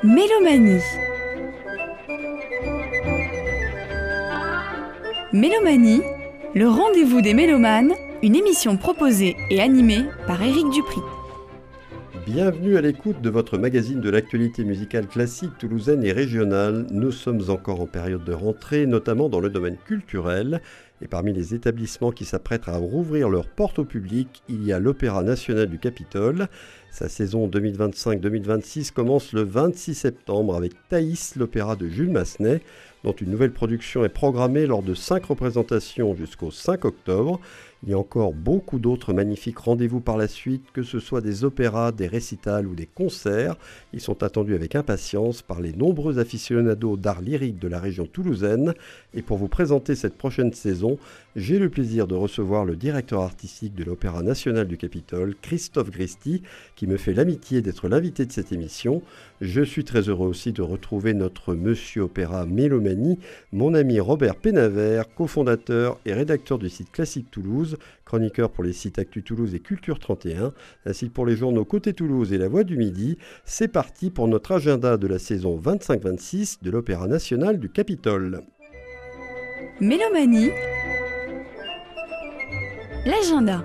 Mélomanie. Mélomanie, le rendez-vous des mélomanes, une émission proposée et animée par Éric Dupry. Bienvenue à l'écoute de votre magazine de l'actualité musicale classique toulousaine et régionale. Nous sommes encore en période de rentrée, notamment dans le domaine culturel. Et parmi les établissements qui s'apprêtent à rouvrir leurs portes au public, il y a l'Opéra national du Capitole. Sa saison 2025-2026 commence le 26 septembre avec Thaïs, l'opéra de Jules Massenet, dont une nouvelle production est programmée lors de 5 représentations jusqu'au 5 octobre. Il y a encore beaucoup d'autres magnifiques rendez-vous par la suite, que ce soit des opéras, des récitals ou des concerts. Ils sont attendus avec impatience par les nombreux aficionados d'art lyrique de la région toulousaine. Et pour vous présenter cette prochaine saison, j'ai le plaisir de recevoir le directeur artistique de l'Opéra national du Capitole, Christophe Gristi, qui me fait l'amitié d'être l'invité de cette émission. Je suis très heureux aussi de retrouver notre Monsieur Opéra Mélomanie, mon ami Robert Pénavert, cofondateur et rédacteur du site Classique Toulouse, chroniqueur pour les sites Actu Toulouse et Culture 31, ainsi que pour les journaux Côté Toulouse et La Voix du Midi. C'est parti pour notre agenda de la saison 25-26 de l'Opéra national du Capitole. Mélomanie, l'agenda.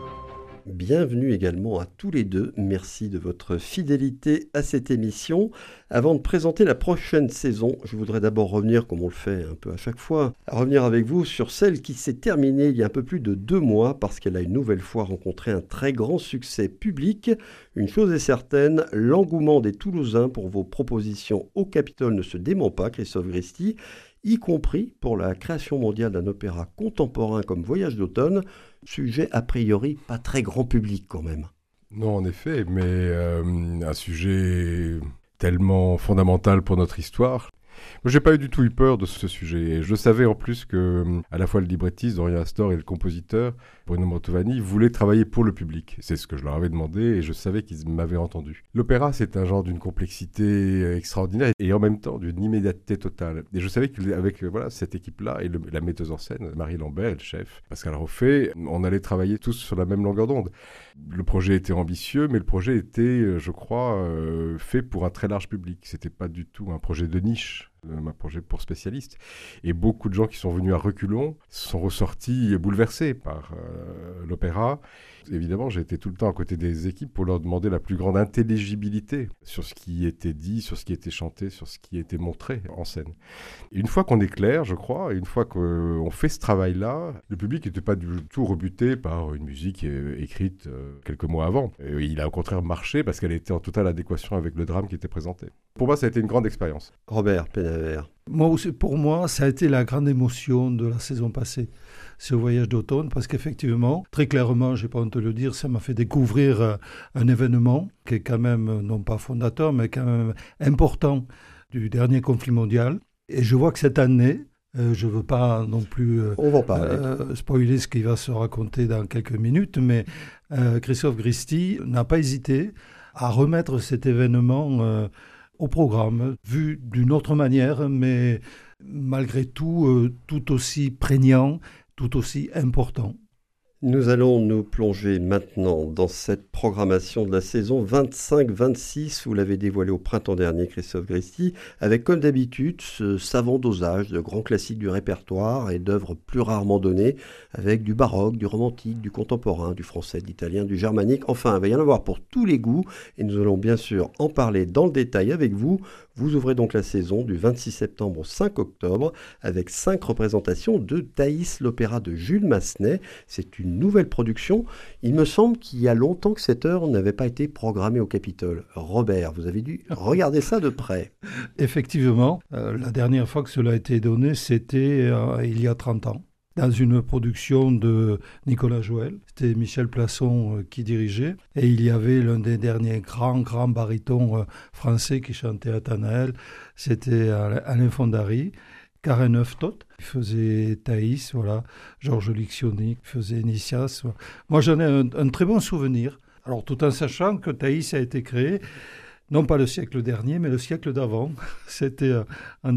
Bienvenue également à tous les deux. Merci de votre fidélité à cette émission. Avant de présenter la prochaine saison, je voudrais d'abord revenir, comme on le fait un peu à chaque fois, revenir avec vous sur celle qui s'est terminée il y a un peu plus de 2 mois parce qu'elle a une nouvelle fois rencontré un très grand succès public. Une chose est certaine, l'engouement des Toulousains pour vos propositions au Capitole ne se dément pas, Christophe Gristi, y compris pour la création mondiale d'un opéra contemporain comme Voyage d'automne, sujet a priori pas très grand public quand même. Non, en effet, mais un sujet tellement fondamental pour notre histoire. Moi, j'ai pas du tout eu peur de ce sujet. Et je savais en plus que, à la fois le librettiste, Dorian Astor, et le compositeur, Bruno Mantovani, voulaient travailler pour le public. C'est ce que je leur avais demandé et je savais qu'ils m'avaient entendu. L'opéra, c'est un genre d'une complexité extraordinaire et en même temps d'une immédiateté totale. Et je savais qu'avec cette équipe-là et la metteuse en scène, Marie Lambert, le chef, Pascal Roffet, on allait travailler tous sur la même longueur d'onde. Le projet était ambitieux, mais le projet était, je crois, fait pour un très large public. C'était pas du tout un projet de niche, un projet pour spécialistes. Et beaucoup de gens qui sont venus à reculons sont ressortis bouleversés par l'opéra. Évidemment, j'ai été tout le temps à côté des équipes pour leur demander la plus grande intelligibilité sur ce qui était dit, sur ce qui était chanté, sur ce qui était montré en scène. Et une fois qu'on est clair, je crois, et une fois qu'on fait ce travail-là, le public n'était pas du tout rebuté par une musique écrite quelques mois avant. Et il a au contraire marché parce qu'elle était en totale adéquation avec le drame qui était présenté. Pour moi, ça a été une grande expérience. Robert Pénavert. Pour moi, ça a été la grande émotion de la saison passée, ce Voyage d'automne, parce qu'effectivement, très clairement, je n'ai pas honte de le dire, ça m'a fait découvrir un événement qui est quand même, non pas fondateur, mais quand même important du dernier conflit mondial. Et je vois que cette année, je ne veux pas non plus spoiler ce qui va se raconter dans quelques minutes, mais Christophe Gristi n'a pas hésité à remettre cet événement au programme, vu d'une autre manière, mais malgré tout, tout aussi prégnant, tout aussi important. Nous allons nous plonger maintenant dans cette programmation de la saison 25-26. Vous l'avez dévoilé au printemps dernier, Christophe Gristi, avec comme d'habitude ce savant dosage de grands classiques du répertoire et d'œuvres plus rarement données, avec du baroque, du romantique, du contemporain, du français, de l'italien, du germanique. Enfin, il va y en avoir pour tous les goûts et nous allons bien sûr en parler dans le détail avec vous. Vous ouvrez donc la saison du 26 septembre au 5 octobre avec 5 représentations de Thaïs, l'opéra de Jules Massenet. C'est une nouvelle production. Il me semble qu'il y a longtemps que cette heure n'avait pas été programmée au Capitole. Robert, vous avez dû regarder ça de près. Effectivement, la dernière fois que cela a été donné, c'était il y a 30 ans. Dans une production de Nicolas Joël. C'était Michel Plasson qui dirigeait. Et il y avait l'un des derniers grands barytons français qui chantait Athanaël. C'était Alain Fondary. Karen Neuftot qui faisait Thaïs, voilà. Georges Liccioni qui faisait Nicias. Moi, j'en ai un très bon souvenir. Alors, tout en sachant que Thaïs a été créé non pas le siècle dernier, mais le siècle d'avant. C'était en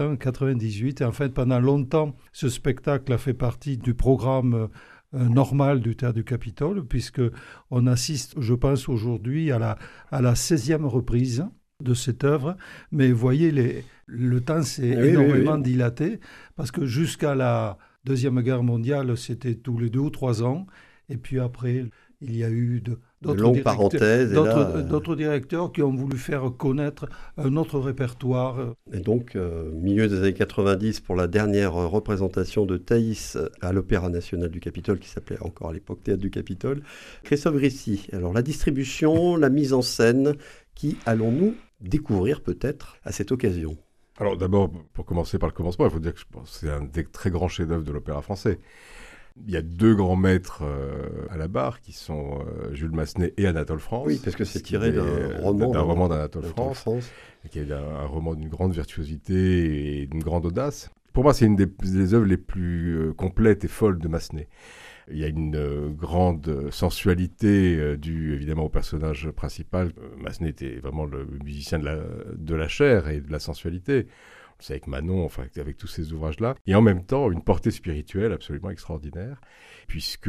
1898. Et en fait, pendant longtemps, ce spectacle a fait partie du programme normal du Théâtre du Capitole, puisqu'on assiste, je pense, aujourd'hui à la 16e reprise. de cette œuvre, mais vous voyez, le temps s'est énormément dilaté, parce que jusqu'à la Deuxième Guerre mondiale, c'était tous les 2 ou 3 ans, et puis après, il y a eu d'autres directeurs qui ont voulu faire connaître un autre répertoire. Et donc, milieu des années 90, pour la dernière représentation de Thaïs à l'Opéra National du Capitole, qui s'appelait encore à l'époque Théâtre du Capitole, Christophe Grissy. Alors, la distribution, la mise en scène, qui allons-nous découvrir peut-être à cette occasion ? Alors d'abord, pour commencer par le commencement, il faut dire que c'est un des très grands chefs-d'œuvre de l'opéra français. Il y a 2 grands maîtres à la barre qui sont Jules Massenet et Anatole France. Oui, parce que c'est tiré d'un roman d'Anatole France, qui est un roman d'une grande virtuosité et d'une grande audace. Pour moi, c'est une des œuvres les plus complètes et folles de Massenet. Il y a une grande sensualité due évidemment au personnage principal. Massenet était vraiment le musicien de la chair et de la sensualité. On le sait avec Manon, enfin avec tous ces ouvrages-là. Et en même temps, une portée spirituelle absolument extraordinaire, puisque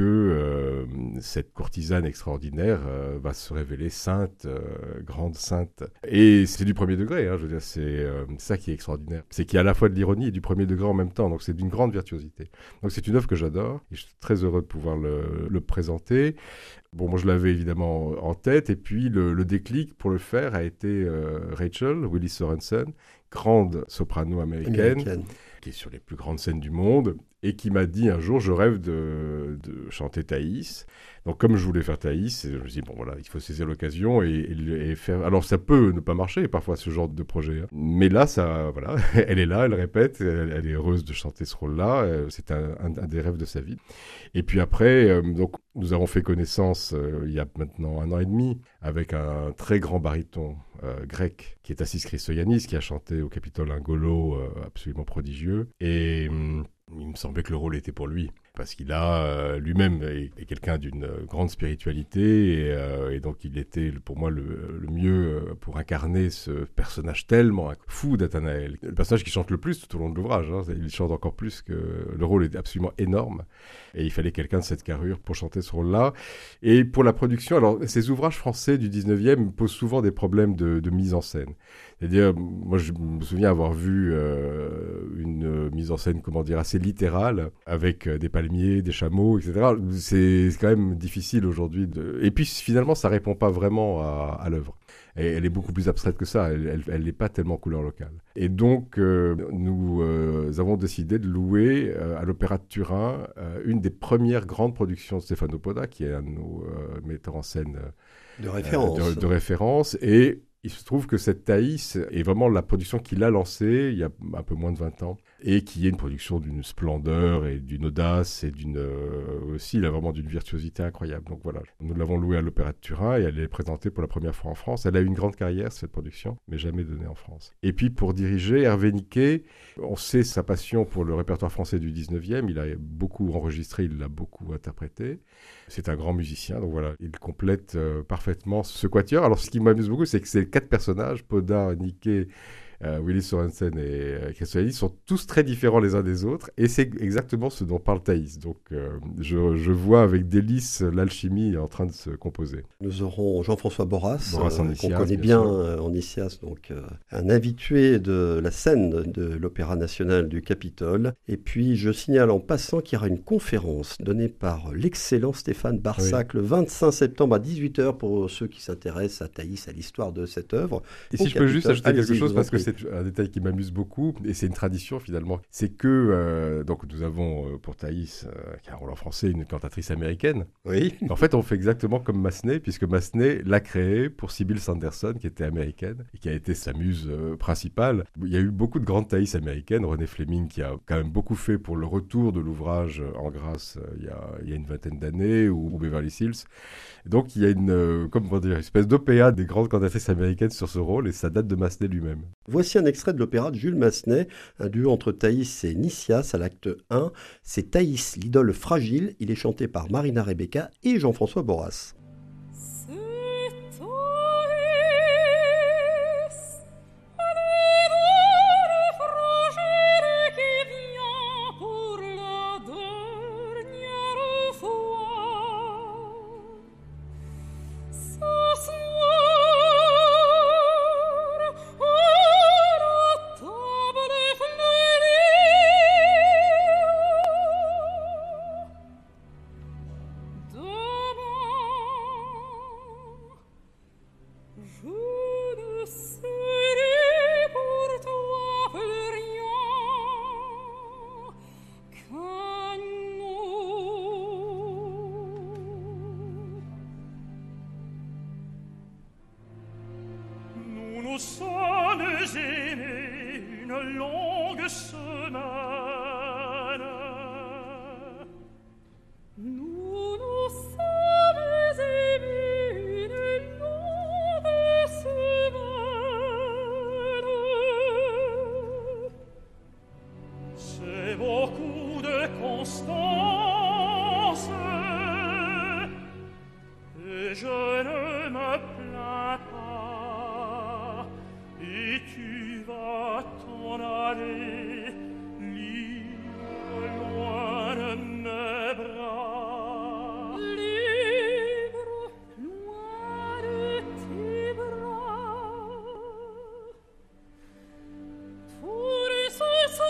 cette courtisane extraordinaire va se révéler sainte, grande sainte. Et c'est du premier degré, je veux dire, c'est ça qui est extraordinaire. C'est qu'il y a à la fois de l'ironie et du premier degré en même temps, donc c'est d'une grande virtuosité. Donc c'est une œuvre que j'adore, et je suis très heureux de pouvoir le présenter. Bon, moi je l'avais évidemment en tête, et puis le déclic pour le faire a été Rachel Willis Sorensen, grande soprano américaine, qui est sur les plus grandes scènes du monde, et qui m'a dit un jour, je rêve de chanter Thaïs. Donc comme je voulais faire Thaïs, je me suis dit, bon voilà, il faut saisir l'occasion et faire... Alors ça peut ne pas marcher parfois ce genre de projet, mais là, ça, voilà, elle est là, elle répète, elle est heureuse de chanter ce rôle-là, c'est un des rêves de sa vie. Et puis après, donc, nous avons fait connaissance il y a maintenant 1 an et demi avec un très grand baryton grec qui est Tassis Christoyannis, qui a chanté au Capitole un golo absolument prodigieux, et il me semblait que le rôle était pour lui, parce qu'il a lui-même est quelqu'un d'une grande spiritualité, et donc il était pour moi le mieux pour incarner ce personnage tellement fou d'Athanaël, le personnage qui chante le plus tout au long de l'ouvrage, il chante encore plus, que le rôle est absolument énorme, et il fallait quelqu'un de cette carrure pour chanter ce rôle-là. Et pour la production, alors ces ouvrages français du 19e posent souvent des problèmes de mise en scène. C'est-à-dire, moi je me souviens avoir vu une mise en scène, comment dire, assez littérale, avec des palmiers, des chameaux, etc. C'est quand même difficile aujourd'hui. Et puis finalement, ça répond pas vraiment à l'œuvre. Et elle est beaucoup plus abstraite que ça, elle n'est pas tellement couleur locale. Et donc, nous avons décidé de louer à l'Opéra de Turin une des premières grandes productions de Stefano Poda, qui est un de nos metteurs en scène de référence. De référence. Et il se trouve que cette Thaïs est vraiment la production qu'il a lancée il y a un peu moins de 20 ans, et qui est une production d'une splendeur et d'une audace, et aussi là, vraiment d'une virtuosité incroyable. Donc voilà, nous l'avons louée à l'Opéra de Turin, et elle est présentée pour la première fois en France. Elle a eu une grande carrière, cette production, mais jamais donnée en France. Et puis pour diriger, Hervé Niquet, on sait sa passion pour le répertoire français du 19e, il a beaucoup enregistré, il l'a beaucoup interprété. C'est un grand musicien, donc voilà, il complète parfaitement ce quatuor. Alors ce qui m'amuse beaucoup, c'est que ces 4 personnages, Poda, Niquet, Willis Sorensen et Christoyannis, sont tous très différents les uns des autres, et c'est exactement ce dont parle Thaïs. Donc je vois avec délice l'alchimie en train de se composer. Nous aurons Jean-François Borras qu'on connaît bien en Icias, donc un habitué de la scène de l'Opéra National du Capitole. Et puis je signale en passant qu'il y aura une conférence donnée par l'excellent Stéphane Barsac le 25 septembre à 18h pour ceux qui s'intéressent à Thaïs, à l'histoire de cette œuvre. Et si je peux juste ajouter quelque chose, parce que c'est un détail qui m'amuse beaucoup, et c'est une tradition finalement, c'est que donc nous avons pour Thaïs, qui a un rôle en français, une cantatrice américaine. Oui. En fait, on fait exactement comme Massenet, puisque Massenet l'a créée pour Sybil Sanderson, qui était américaine, et qui a été sa muse principale. Il y a eu beaucoup de grandes Thaïs américaines, René Fleming, qui a quand même beaucoup fait pour le retour de l'ouvrage en grâce il y a une vingtaine d'années, ou Beverly Hills. Donc il y a une espèce d'opéa des grandes cantatrices américaines sur ce rôle, et ça date de Massenet lui-même. Voici un extrait de l'opéra de Jules Massenet, un duo entre Thaïs et Nicias à l'acte 1. C'est Thaïs, l'idole fragile. Il est chanté par Marina Rebecca et Jean-François Borras. nous sommes aimés une longue semaine. Nous nous sommes aimés une longue semaine. C'est beaucoup de constance et je ne me plains pas. Et tu vas t'en aller libre loin de mes bras. Libre loin de tes bras. Pour ce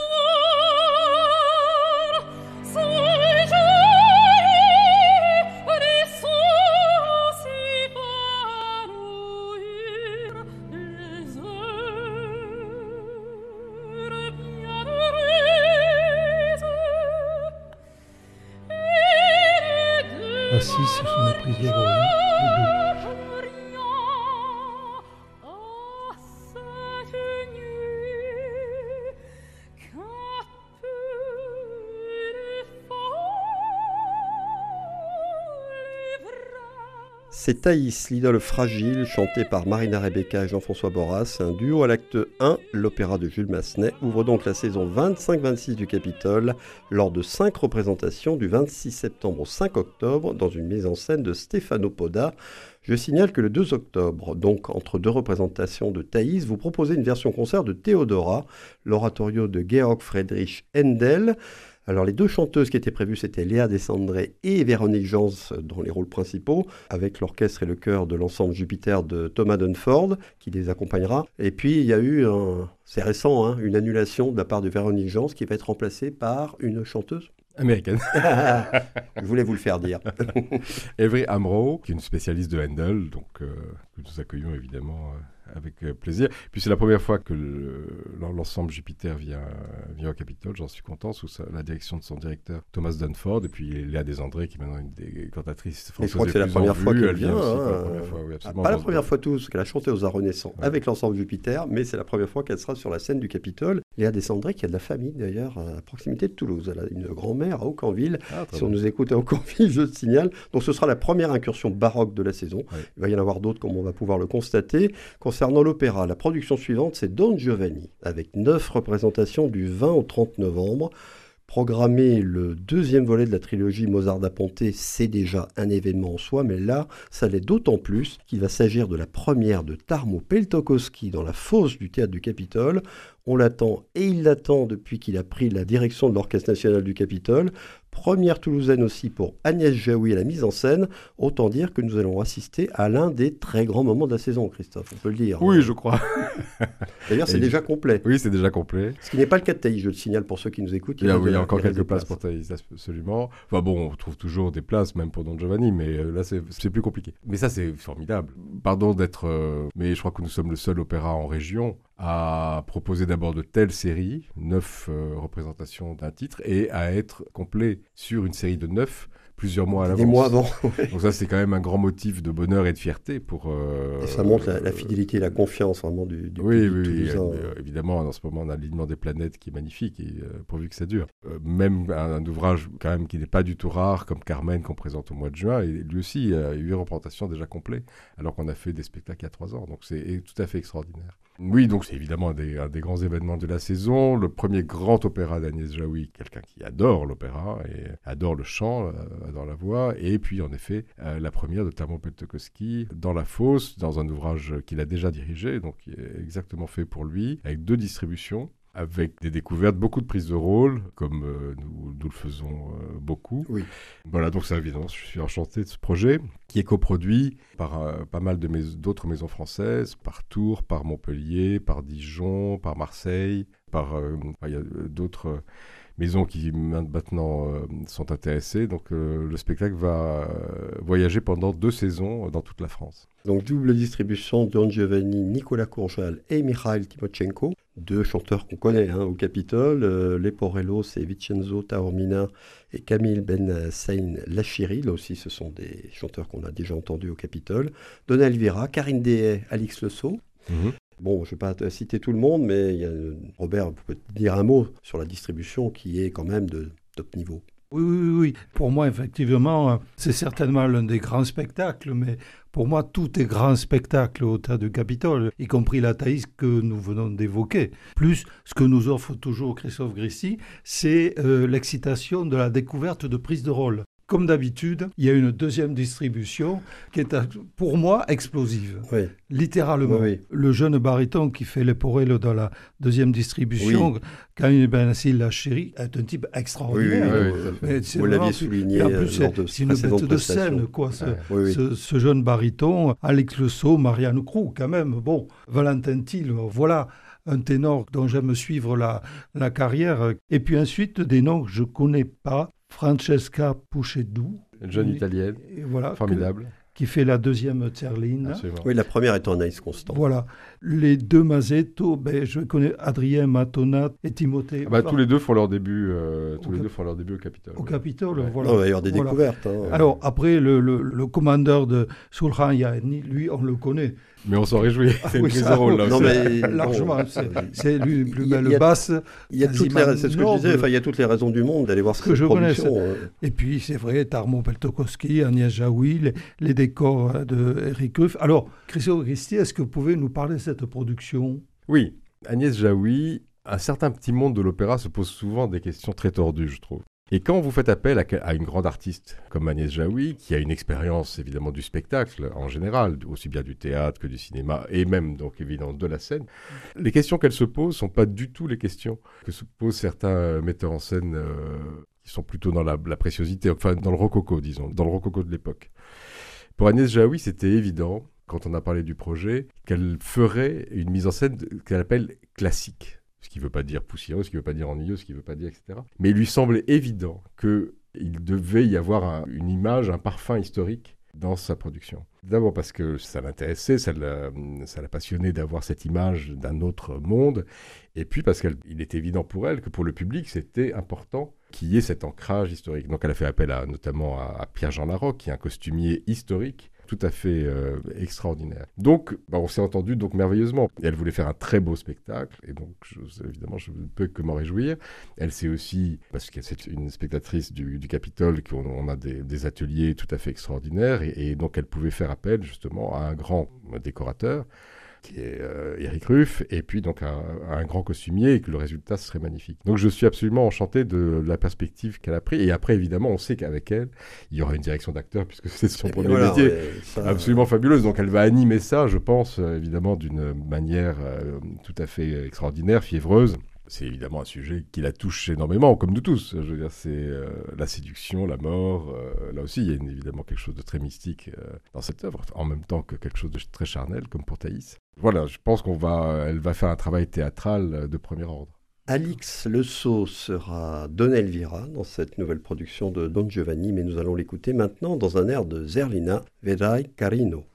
soir, sans jour, les sons s'évanouir, les heures bienheureuses, et les deux Assis sur son éprise de rôle, les deux. C'est Thaïs, l'idole fragile, chantée par Marina Rebecca et Jean-François Borras, un duo à l'acte 1. L'opéra de Jules Massenet ouvre donc la saison 25-26 du Capitole lors de 5 représentations du 26 septembre au 5 octobre dans une mise en scène de Stefano Poda. Je signale que le 2 octobre, donc entre 2 représentations de Thaïs, vous proposez une version concert de Théodora, l'oratorio de Georg Friedrich Händel. Alors les 2 chanteuses qui étaient prévues, c'était Léa Desandré et Véronique Jans dans les rôles principaux, avec l'orchestre et le chœur de l'ensemble Jupiter de Thomas Dunford qui les accompagnera. Et puis il y a eu, c'est récent, une annulation de la part de Véronique Jans qui va être remplacée par une chanteuse américaine. Je voulais vous le faire dire. Avery Amro, qui est une spécialiste de Handel, donc que nous accueillons évidemment avec plaisir. Puis c'est la première fois que l'ensemble Jupiter vient au Capitole, j'en suis content, sous la direction de son directeur Thomas Dunford, et puis Léa Desandré, qui est maintenant une des cantatrices françaises. Je crois que c'est la première fois qu'elle vient. Pas la première fois tous, qu'elle a chanté aux Arts Renaissants avec l'ensemble Jupiter, mais c'est la première fois qu'elle sera sur la scène du Capitole. Léa Desandré, qui a de la famille d'ailleurs à proximité de Toulouse. Elle a une grand-mère à Aucanville. Si on nous écoute à Aucanville, je le signale. Donc ce sera la première incursion baroque de la saison. Ouais. Il va y en avoir d'autres, comme on va pouvoir le constater. Concernant l'opéra, la production suivante, c'est Don Giovanni, avec 9 représentations du 20 au 30 novembre. Programmer le 2e volet de la trilogie Mozart da Ponte, c'est déjà un événement en soi, mais là, ça l'est d'autant plus qu'il va s'agir de la première de Tarmo Peltokoski dans la fosse du Théâtre du Capitole. On l'attend, et il l'attend depuis qu'il a pris la direction de l'Orchestre national du Capitole. Première toulousaine aussi pour Agnès Jaoui à la mise en scène. Autant dire que nous allons assister à l'un des très grands moments de la saison, Christophe, on peut le dire. Oui, je crois. D'ailleurs, c'est déjà complet. Oui, c'est déjà complet. Ce qui n'est pas le cas de Thaïs, je le signale pour ceux qui nous écoutent. Il y a encore quelques places pour Thaïs, absolument. Enfin bon, on trouve toujours des places, même pour Don Giovanni, mais là, c'est plus compliqué. Mais ça, c'est formidable. Pardon d'être... mais je crois que nous sommes le seul opéra en région à proposer d'abord de telles séries, 9 représentations d'un titre, et à être complet sur une série de 9 plusieurs mois à l'avance. Des mois avant. Ouais. Donc ça, c'est quand même un grand motif de bonheur et de fierté pour... Et ça montre la fidélité et la confiance vraiment du public toulousain. Évidemment, en ce moment, on a l'alignement des planètes qui est magnifique, et pourvu que ça dure. Même un ouvrage quand même qui n'est pas du tout rare, comme Carmen, qu'on présente au mois de juin, et lui aussi a 8 représentations déjà complètes, alors qu'on a fait des spectacles il y a 3 ans. Donc c'est tout à fait extraordinaire. Oui, donc c'est évidemment un des grands événements de la saison. Le premier grand opéra d'Agnès Jaoui, quelqu'un qui adore l'opéra et adore le chant, adore la voix. Et puis, en effet, la première de Tarmo Peltokoski dans la fosse, dans un ouvrage qu'il a déjà dirigé, donc qui est exactement fait pour lui, avec 2 distributions, avec des découvertes, beaucoup de prises de rôle, comme nous le faisons beaucoup. Oui. Voilà, donc ça, évidemment, je suis enchanté de ce projet, qui est coproduit par pas mal d'autres maisons françaises, par Tours, par Montpellier, par Dijon, par Marseille, il y a d'autres maisons qui maintenant sont intéressées. Donc le spectacle va voyager pendant 2 saisons dans toute la France. Donc double distribution, Don Giovanni, Nicolas Courjal et Mikhail Timochenko, 2 chanteurs qu'on connaît au Capitole, Leporello, c'est Vincenzo Taormina et Camille Ben Saïn Lachiri, là aussi ce sont des chanteurs qu'on a déjà entendus au Capitole, Donna Elvira, Karine Dehaye, Alix Le Sceau. Bon, je ne vais pas citer tout le monde, mais il y a, Robert, vous pouvez dire un mot sur la distribution qui est quand même de top niveau. Oui. Pour moi, effectivement, c'est certainement l'un des grands spectacles, mais pour moi, tout est grand spectacle au Théâtre du Capitole, y compris la Thaïs que nous venons d'évoquer. Plus, ce que nous offre toujours Christophe Gristy, c'est l'excitation de la découverte de prise de rôle. Comme d'habitude, il y a une deuxième distribution qui est, pour moi, explosive. Oui. Littéralement. Oui. Le jeune baryton qui fait les Porello dans la deuxième distribution, Camille Benassil, la chérie, est un type extraordinaire. Mais c'est vous vraiment- l'aviez souligné et en plus, lors de c'est une précédentes bête de prestations. scène, quoi. Oui. Ce jeune baryton, Alex Le Sceau, Marianne Crou, quand même. Bon, Valentin Thiel, voilà un ténor dont j'aime suivre la carrière. Et puis ensuite, des noms que je ne connais pas. Francesca Puceddu. Une jeune italienne, Et voilà, formidable. qui fait la deuxième Zerline. Absolument. Oui, la première est en Anaïs Constant. Voilà. Les deux Mazetto, je connais Adrien Matonat et Timothée. Tous les deux font leur début, Au deux font leur début au Capitole. Au ouais. Capitole, Ouais. voilà. Non, il va y avoir des Voilà. découvertes. Alors, après, le commandeur de Sulhan Yahni, lui, on le connaît. Mais on s'en réjouit. C'est une oui, prise ça, de rôle là non, aussi. mais Largement. bon, C'est lui, plus il y a- belle basse. il y a toutes quasiment les, c'est ce que je disais, noble. il y a toutes les raisons du monde d'aller voir Que cette je connaisse. production. Et puis, c'est vrai, Tarmo Peltokoski, Agnès Jaoui, les décors de Eric Ruff. Alors, Christophe Gristy, est-ce que vous pouvez nous parler de cette production ? Oui, Agnès Jaoui, un certain petit monde de l'opéra se pose souvent des questions très tordues, je trouve. Et quand vous faites appel à une grande artiste comme Agnès Jaoui, qui a une expérience évidemment du spectacle en général, aussi bien du théâtre que du cinéma, et même donc évidemment de la scène, les questions qu'elle se pose ne sont pas du tout les questions que se posent certains metteurs en scène qui sont plutôt dans la préciosité, enfin dans le rococo, disons, dans le rococo de l'époque. Pour Agnès Jaoui, c'était évident, quand on a parlé du projet, qu'elle ferait une mise en scène qu'elle appelle classique. Ce qui ne veut pas dire poussiéreux, ce qui ne veut pas dire ennuyeux, ce qui ne veut pas dire etc. Mais il lui semblait évident qu'il devait y avoir une image, un parfum historique dans sa production. D'abord parce que ça l'intéressait, ça l'a passionné d'avoir cette image d'un autre monde, et puis parce qu'il était évident pour elle que pour le public, c'était important qu'il y ait cet ancrage historique. Donc elle a fait appel notamment à Pierre-Jean Larocque, qui est un costumier historique, tout à fait extraordinaire. Donc, on s'est entendu donc merveilleusement. Et elle voulait faire un très beau spectacle, et donc évidemment, je ne peux que m'en réjouir. Elle sait aussi, parce que c'est une spectatrice du Capitole, qu'on a des ateliers tout à fait extraordinaires, et donc elle pouvait faire appel justement à un grand décorateur, qui est Eric Ruff, et puis donc à un grand costumier, et que le résultat serait magnifique. Donc je suis absolument enchanté de la perspective qu'elle a prise. Et après, évidemment, on sait qu'avec elle, il y aura une direction d'acteur, puisque c'est son premier métier. Absolument fabuleuse. Donc elle va animer ça, je pense, évidemment, d'une manière tout à fait extraordinaire, fiévreuse. C'est évidemment un sujet qui la touche énormément, comme nous tous. Je veux dire, c'est la séduction, la mort. Là aussi, il y a évidemment quelque chose de très mystique dans cette œuvre, en même temps que quelque chose de très charnel, comme pour Thaïs. Voilà, je pense qu'elle va faire un travail théâtral de premier ordre. Alix Le Sceau sera Don Elvira dans cette nouvelle production de Don Giovanni, mais nous allons l'écouter maintenant dans un air de Zerlina, Vedrai Carino.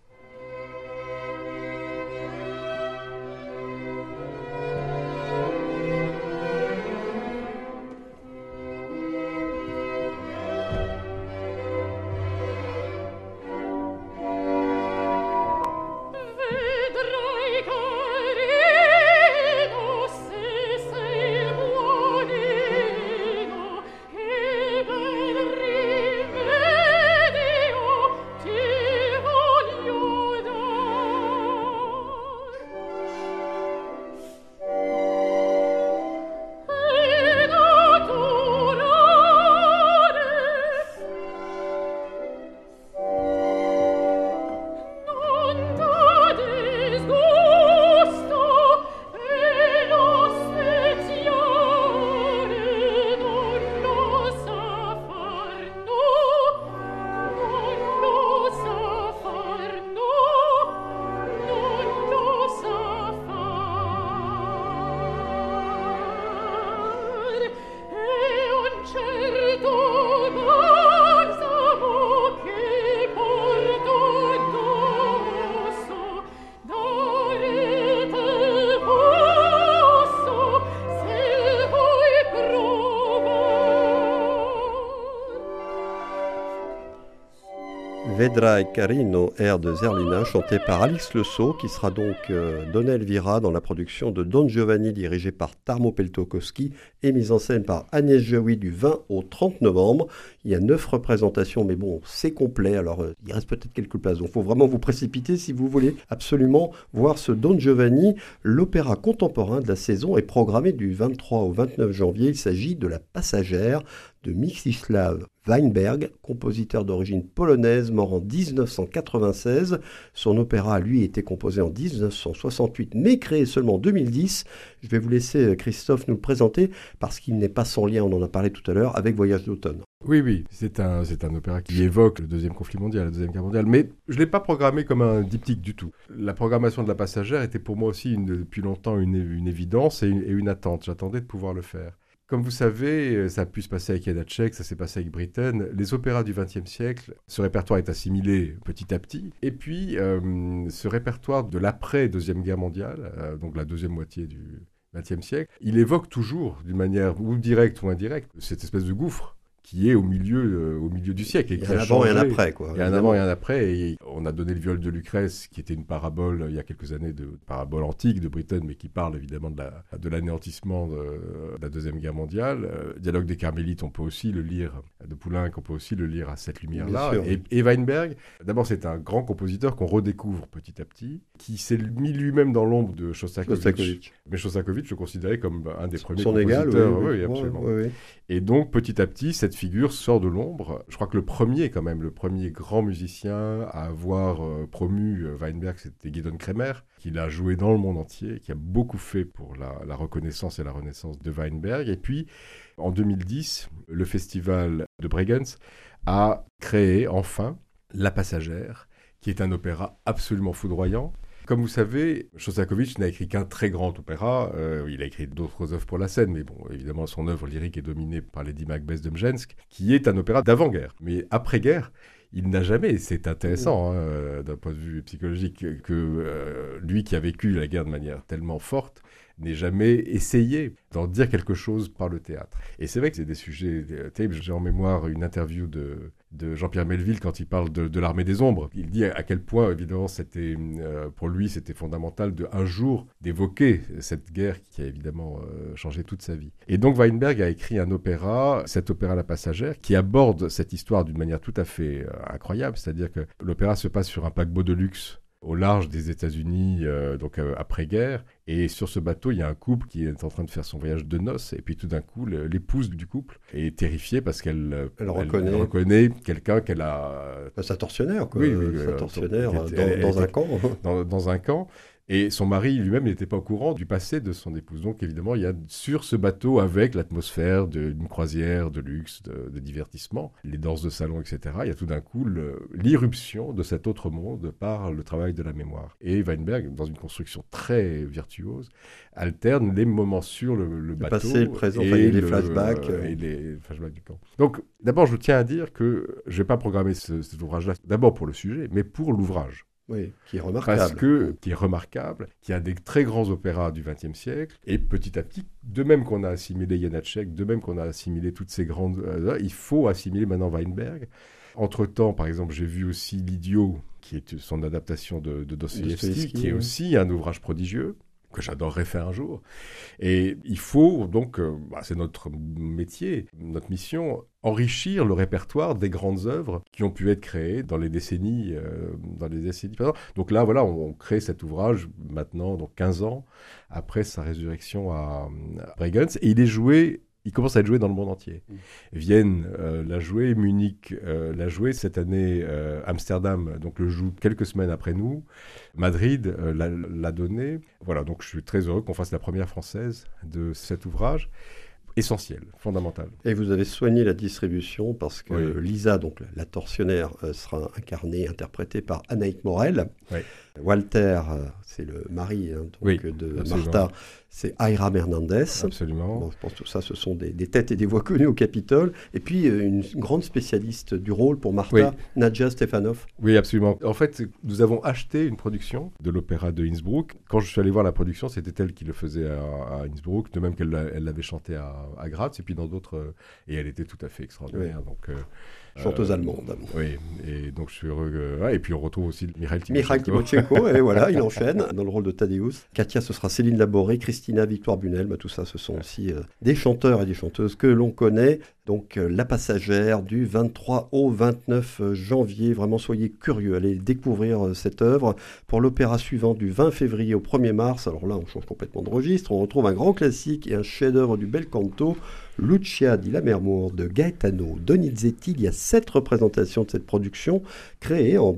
Vedrai carino se sei buonino che bel rimedio ti voglio Vedrai Carino, air de Zerlina, chanté par Alix Le Sceau, qui sera donc Donna Elvira dans la production de Don Giovanni, dirigée par Tarmo Peltokoski et mise en scène par Agnès Jaoui du 20 au 30 novembre. Il y a 9 représentations, mais bon, c'est complet, alors il reste peut-être quelques places. Donc il faut vraiment vous précipiter si vous voulez absolument voir ce Don Giovanni. L'opéra contemporain de la saison est programmé du 23 au 29 janvier. Il s'agit de La Passagère de Mstislav Weinberg, compositeur d'origine polonaise, mort en 1996. Son opéra a lui été composé en 1968, mais créé seulement en 2010. Je vais vous laisser Christophe nous le présenter, parce qu'il n'est pas sans lien, on en a parlé tout à l'heure, avec Voyage d'automne. Oui, c'est un opéra qui évoque le deuxième conflit mondial, la deuxième guerre mondiale, mais je ne l'ai pas programmé comme un diptyque du tout. La programmation de La Passagère était pour moi aussi depuis longtemps une évidence et une attente. J'attendais de pouvoir le faire. Comme vous savez, ça a pu se passer avec Janacek, ça s'est passé avec Britten. Les opéras du XXe siècle, ce répertoire est assimilé petit à petit. Et puis, ce répertoire de l'après-deuxième guerre mondiale, donc la deuxième moitié du XXe siècle, il évoque toujours, d'une manière ou directe ou indirecte, cette espèce de gouffre qui est au milieu du siècle. Il y a un avant et un après, quoi. Il y a un avant et un après. Et on a donné le viol de Lucrèce, qui était une parabole, il y a quelques années, de parabole antique de Britten, mais qui parle évidemment de l'anéantissement de la Deuxième Guerre mondiale. Dialogue des Carmélites, on peut aussi le lire, de Poulenc, on peut aussi le lire à cette lumière-là. Et Weinberg, d'abord, c'est un grand compositeur qu'on redécouvre petit à petit, qui s'est mis lui-même dans l'ombre de Shostakovich. Mais Shostakovich le considérait comme un des premiers compositeurs. Égal, oui, absolument. Oui. Et donc, petit à petit, cette figure sort de l'ombre. Je crois que le premier grand musicien à avoir promu Weinberg, c'était Gideon Kremer, qui l'a joué dans le monde entier, qui a beaucoup fait pour la reconnaissance et la renaissance de Weinberg. Et puis, en 2010, le festival de Bregenz a créé enfin La Passagère, qui est un opéra absolument foudroyant. Comme vous savez, Shostakovich n'a écrit qu'un très grand opéra. Il a écrit d'autres œuvres pour la scène, mais bon, évidemment, son œuvre lyrique est dominée par Lady Macbeth de Mzensk, qui est un opéra d'avant-guerre. Mais après-guerre, il n'a jamais, et c'est intéressant d'un point de vue psychologique, que lui qui a vécu la guerre de manière tellement forte, n'ait jamais essayé d'en dire quelque chose par le théâtre. Et c'est vrai que c'est des sujets terribles. J'ai en mémoire une interview de Jean-Pierre Melville quand il parle de l'armée des ombres. Il dit à quel point, évidemment, c'était pour lui, c'était fondamental un jour d'évoquer cette guerre qui a évidemment changé toute sa vie. Et donc Weinberg a écrit un opéra, cet opéra La Passagère, qui aborde cette histoire d'une manière tout à fait incroyable. C'est-à-dire que l'opéra se passe sur un paquebot de luxe au large des États-Unis, après-guerre. Et sur ce bateau, il y a un couple qui est en train de faire son voyage de noces. Et puis tout d'un coup, l'épouse du couple est terrifiée parce qu'elle reconnaît quelqu'un qu'elle a... Sa tortionnaire, quoi. Oui, sa tortionnaire dans un camp. Dans un camp. Et son mari lui-même n'était pas au courant du passé de son épouse. Donc évidemment, il y a sur ce bateau, avec l'atmosphère d'une croisière de luxe, de divertissement, les danses de salon, etc., il y a tout d'un coup l'irruption de cet autre monde par le travail de la mémoire. Et Weinberg, dans une construction très virtuose, alterne les moments sur le bateau, passé, le présent, et les flashbacks. Et les flashbacks du camp. Donc d'abord, je tiens à dire que je ne vais pas programmer cet ouvrage-là, d'abord pour le sujet, mais pour l'ouvrage. Oui, qui est remarquable. Qui est remarquable, qui a des très grands opéras du XXe siècle, et petit à petit, de même qu'on a assimilé Janacek, de même qu'on a assimilé toutes ces grandes... il faut assimiler maintenant Weinberg. Entre-temps, par exemple, j'ai vu aussi L'Idiot, qui est son adaptation de Dostoïevski, qui est aussi un ouvrage prodigieux, que j'adorerais faire un jour. Et il faut donc, c'est notre métier, notre mission, enrichir le répertoire des grandes œuvres qui ont pu être créées dans les décennies précédentes. Donc là, voilà, on crée cet ouvrage maintenant, donc 15 ans, après sa résurrection à Bregenz, et il commence à être joué dans le monde entier. Vienne l'a joué, Munich l'a joué, cette année Amsterdam donc le joue quelques semaines après nous, Madrid l'a donné. Voilà, donc je suis très heureux qu'on fasse la première française de cet ouvrage. Essentiel, fondamental. Et vous avez soigné la distribution parce que Lisa, donc la tortionnaire, sera interprétée par Anaïk Morel. Oui. Walter, c'est le mari de absolument. Martha, c'est Aira Hernandez. Absolument. Bon, je pense que tout ça, ce sont des têtes et des voix connues au Capitole. Et puis, une grande spécialiste du rôle pour Martha, Nadja Stefanov. Oui, absolument. En fait, nous avons acheté une production de l'opéra de Innsbruck. Quand je suis allé voir la production, c'était elle qui le faisait à Innsbruck, de même qu'elle l'avait chanté à Graz, et puis dans d'autres... et elle était tout à fait extraordinaire. Donc, chanteuse allemande. Oui, et donc je suis heureux. Et puis on retrouve aussi Mikhail Mikhail Timochenko, et voilà, il enchaîne dans le rôle de Tadeusz. Katia, ce sera Céline Laboré, Christina, Victoire Bunel, tout ça, ce sont aussi des chanteurs et des chanteuses que l'on connaît. Donc La Passagère du 23 au 29 janvier. Vraiment, soyez curieux, allez découvrir cette œuvre. Pour l'opéra suivant du 20 février au 1er mars, alors là, on change complètement de registre. On retrouve un grand classique et un chef-d'œuvre du bel canto, Lucia di Lammermoor de Gaetano Donizetti. Il y a 7 représentations de cette production, créée en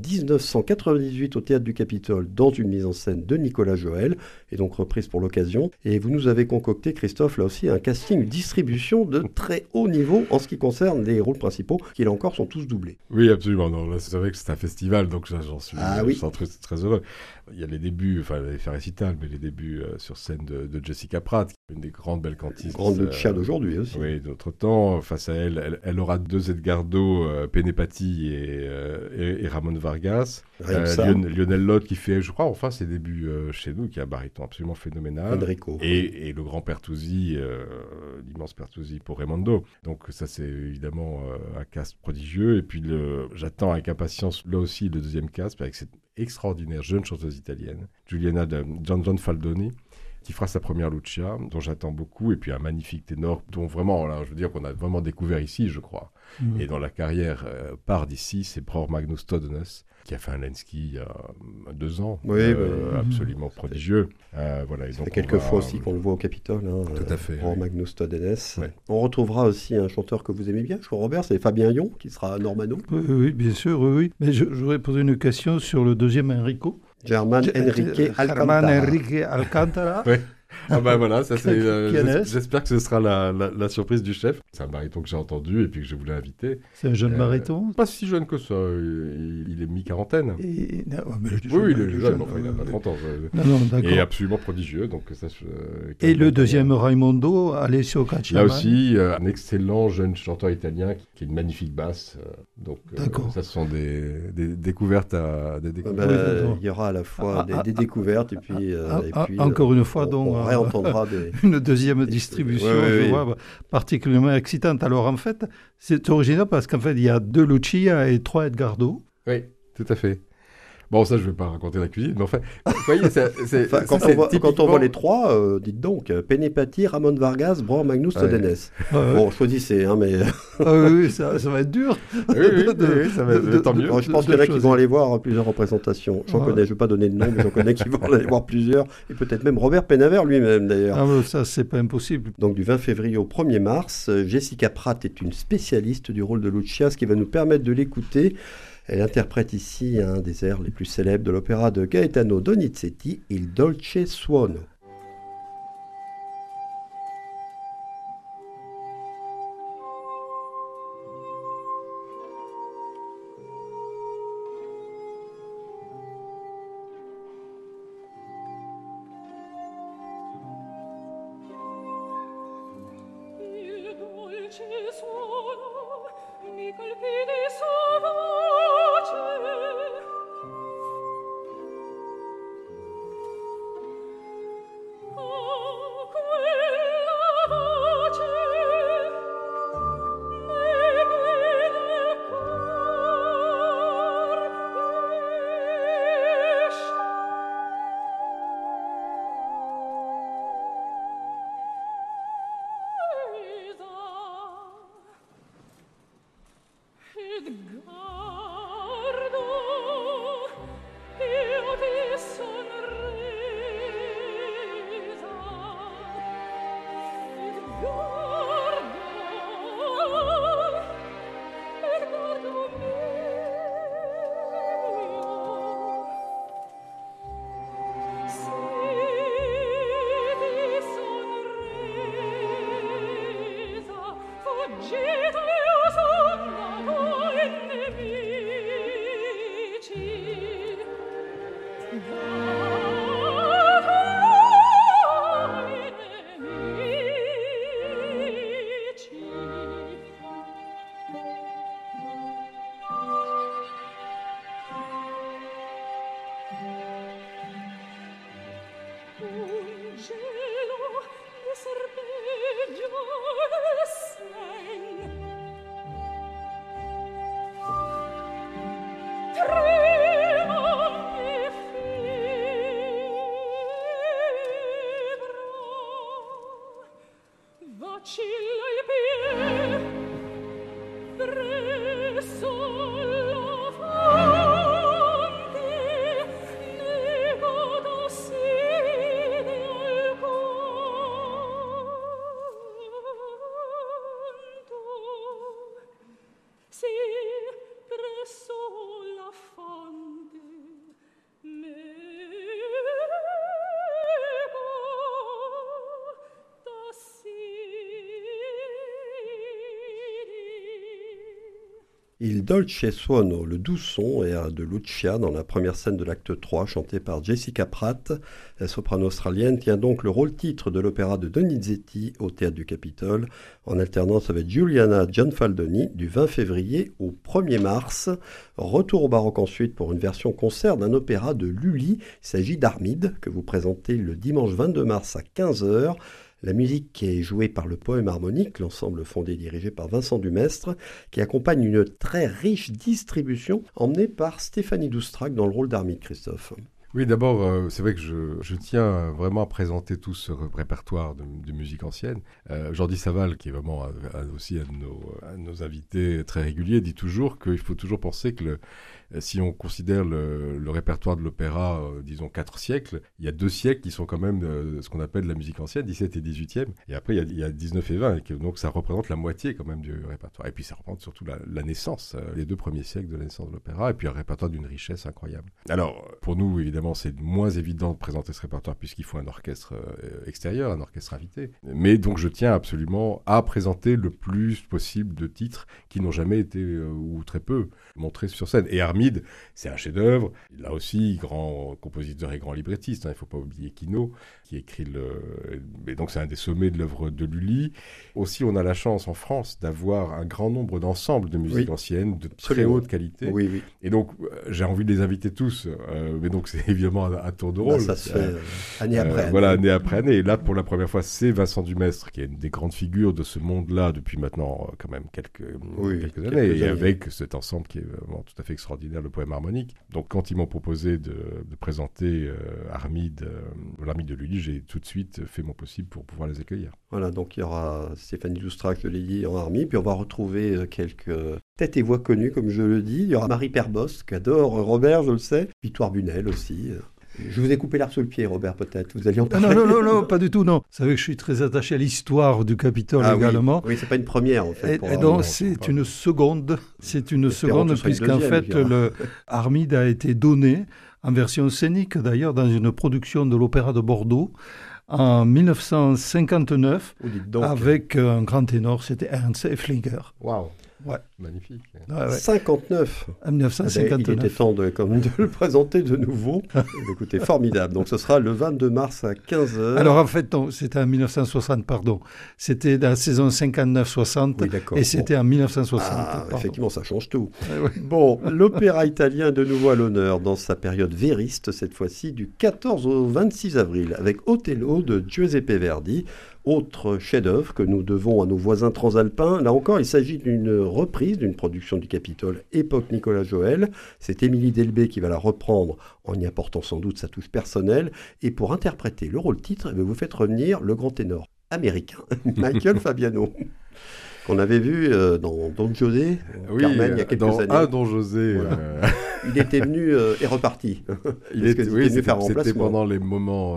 1998 au Théâtre du Capitole dans une mise en scène de Nicolas Joël, et donc reprise pour l'occasion. Et vous nous avez concocté, Christophe, là aussi, un casting, une distribution de très haut niveau en ce qui concerne les rôles principaux, qui là encore sont tous doublés. Oui, absolument. Non, là, c'est vrai que c'est un festival, donc j'en suis très heureux. Il y a les débuts, enfin, les faits récitals, mais les débuts sur scène de Jessica Pratt, une des grandes belles cantistes. Grande Lucia d'aujourd'hui aussi. Oui, d'autre temps. Face à elle, elle aura 2 Edgardo, Penepati et Ramon Vargas. Lionel Lotte qui fait, je crois, enfin ses débuts chez nous, qui a un baryton absolument phénoménal. Enrico. Et le grand Pertuzzi, l'immense Pertuzzi pour Raimondo. Donc ça, c'est évidemment un cast prodigieux. Et puis j'attends avec impatience, là aussi, le deuxième cast, avec cette extraordinaire jeune chanteuse italienne, Giuliana de Gian Faldoni, qui fera sa première Lucia, dont j'attends beaucoup, et puis un magnifique ténor, dont vraiment, là, je veux dire qu'on a vraiment découvert ici, je crois. Et dans la carrière part d'ici, c'est Bror Magnus Todenes, qui a fait un Lenski il y a 2 ans, absolument prodigieux. Voilà, et ça donc fait quelques fois aussi qu'on le voit au Capitole. Tout à fait. Bror Magnus Todenes. Ouais. On retrouvera aussi un chanteur que vous aimez bien, je crois, Robert, c'est Fabien Yon, qui sera Normano. Oui, bien sûr, oui. Mais je voudrais poser une question sur le deuxième Enrico. German Enrique Alcantara. Oui. Ah ben voilà, ça c'est. Pianiste. J'espère que ce sera la surprise du chef. C'est un baryton que j'ai entendu et puis que je voulais inviter. C'est un jeune baryton. Pas si jeune que ça. Il est mi-quarantaine. Oui, il est jeune, enfin, il n'a pas 30 ans. Non, d'accord. Et absolument prodigieux. Donc ça, et le deuxième Raimondo, Alessio Cacciaman. Là aussi, un excellent jeune chanteur italien qui a une magnifique basse. Donc ça, ce sont des découvertes à des découvertes. Il y aura à la fois des découvertes et puis encore une fois, donc. On réentendra une deuxième distribution, je vois, particulièrement excitante. Alors en fait, c'est original parce qu'en fait, il y a 2 Lucia et 3 Edgardo. Oui, tout à fait. Bon, ça, je ne vais pas raconter la cuisine, mais enfin, vous voyez, quand on voit les 3, dites donc, Penepati, Ramon Vargas, Bror Magnus Todenes. Bon, choisissez, mais... oui, ça va être dur. Oui, ça va être tant mieux. Je pense qu'il y en a qui vont aller voir plusieurs représentations. J'en connais, je ne vais pas donner de nom, mais j'en connais qui vont aller voir plusieurs, et peut-être même Robert Penavert lui-même, d'ailleurs. Ah, ça, c'est pas impossible. Donc, du 20 février au 1er mars, Jessica Pratt est une spécialiste du rôle de Lucia, ce qui va nous permettre de l'écouter. Elle interprète ici un des airs les plus célèbres de l'opéra de Gaetano Donizetti, Il Dolce Suono. Il dolce suono mi colpì di sua voce. Oh, quella voce mi guida Edgardo, io ti sonrisa. Edgardo mio. Se ti sonrisa, fuggite io son da voi nemici. Un gelo di serpeggio e sen Il Dolce Suono, le doux son, air de Lucia dans la première scène de l'acte 3, chanté par Jessica Pratt. La soprano australienne tient donc le rôle-titre de l'opéra de Donizetti au Théâtre du Capitole, en alternance avec Giuliana Gianfaldoni du 20 février au 1er mars. Retour au baroque ensuite pour une version concert d'un opéra de Lully. Il s'agit d'Armide, que vous présentez le dimanche 22 mars à 15h. La musique est jouée par le Poème harmonique, l'ensemble fondé et dirigé par Vincent Dumestre, qui accompagne une très riche distribution emmenée par Stéphanie Doustrac dans le rôle d'Armide, Christophe. Oui, d'abord, c'est vrai que je tiens vraiment à présenter tout ce répertoire de musique ancienne. Jordi Saval, qui est vraiment aussi un de nos invités très réguliers, dit toujours qu'il faut toujours penser que si on considère le répertoire de l'opéra, disons 4 siècles, il y a 2 siècles qui sont quand même ce qu'on appelle la musique ancienne, 17 et 18e. Et après, il y a 19 et 20, donc ça représente la moitié quand même du répertoire. Et puis ça représente surtout la naissance, les 2 premiers siècles de la naissance de l'opéra, et puis un répertoire d'une richesse incroyable. Alors, pour nous, évidemment, c'est moins évident de présenter ce répertoire puisqu'il faut un orchestre extérieur, un orchestre invité. Mais donc, je tiens absolument à présenter le plus possible de titres qui n'ont jamais été, ou très peu, montrés sur scène. Et Armide, c'est un chef-d'œuvre. Là aussi, grand compositeur et grand librettiste. Il ne faut pas oublier Quinault, qui écrit et donc, c'est un des sommets de l'œuvre de Lully. Aussi, on a la chance en France d'avoir un grand nombre d'ensembles de musique ancienne de très haute qualité. Oui, oui. Et donc, j'ai envie de les inviter tous. Mais donc, c'est évidemment un tour de rôle. Ça se fait année après année. Voilà, année après année. Et là, pour la première fois, c'est Vincent Dumestre, qui est une des grandes figures de ce monde-là depuis maintenant quand même quelques années. Et avec cet ensemble qui est vraiment tout à fait extraordinaire, le Poème harmonique. Donc, quand ils m'ont proposé de présenter Armide, l'Armide de Lully, j'ai tout de suite fait mon possible pour pouvoir les accueillir. Voilà, donc il y aura Stéphanie Doustrac de Lilly en Armide, puis on va retrouver quelques têtes et voix connues, comme je le dis. Il y aura Marie Perbos, qu'adore Robert, je le sais, Victoire Bunel aussi. Je vous ai coupé l'art sous le pied, Robert, peut-être. Vous alliez en parler. Non, pas du tout, non. Vous savez que je suis très attaché à l'histoire du Capitole également. Oui, c'est pas une première, en fait. Et donc, c'est une seconde. C'est une seconde, puisqu'en fait, le Armide a été donné, en version scénique d'ailleurs, dans une production de l'Opéra de Bordeaux, en 1959, avec un grand ténor, c'était Ernst Efflinger. Waouh! Ouais. Magnifique. Ouais. 59. En 1959. Il était temps de le présenter de nouveau. Écoutez, formidable. Donc ce sera le 22 mars à 15h. Alors en fait, non, c'était en 1960, pardon. C'était la saison 59-60 et c'était en 1960. Ah, effectivement, ça change tout. Bon, l'opéra italien de nouveau à l'honneur dans sa période vériste, cette fois-ci du 14 au 26 avril, avec Othello de Giuseppe Verdi. Autre chef-d'œuvre que nous devons à nos voisins transalpins. Là encore, il s'agit d'une reprise d'une production du Capitole époque Nicolas Joël. C'est Émilie Delbé qui va la reprendre en y apportant sans doute sa touche personnelle. Et pour interpréter le rôle-titre, vous faites revenir le grand ténor américain, Michael Fabiano, qu'on avait vu dans Don José, Carmen, il y a quelques années. Don José. Voilà. Il était venu et reparti. C'était pendant les moments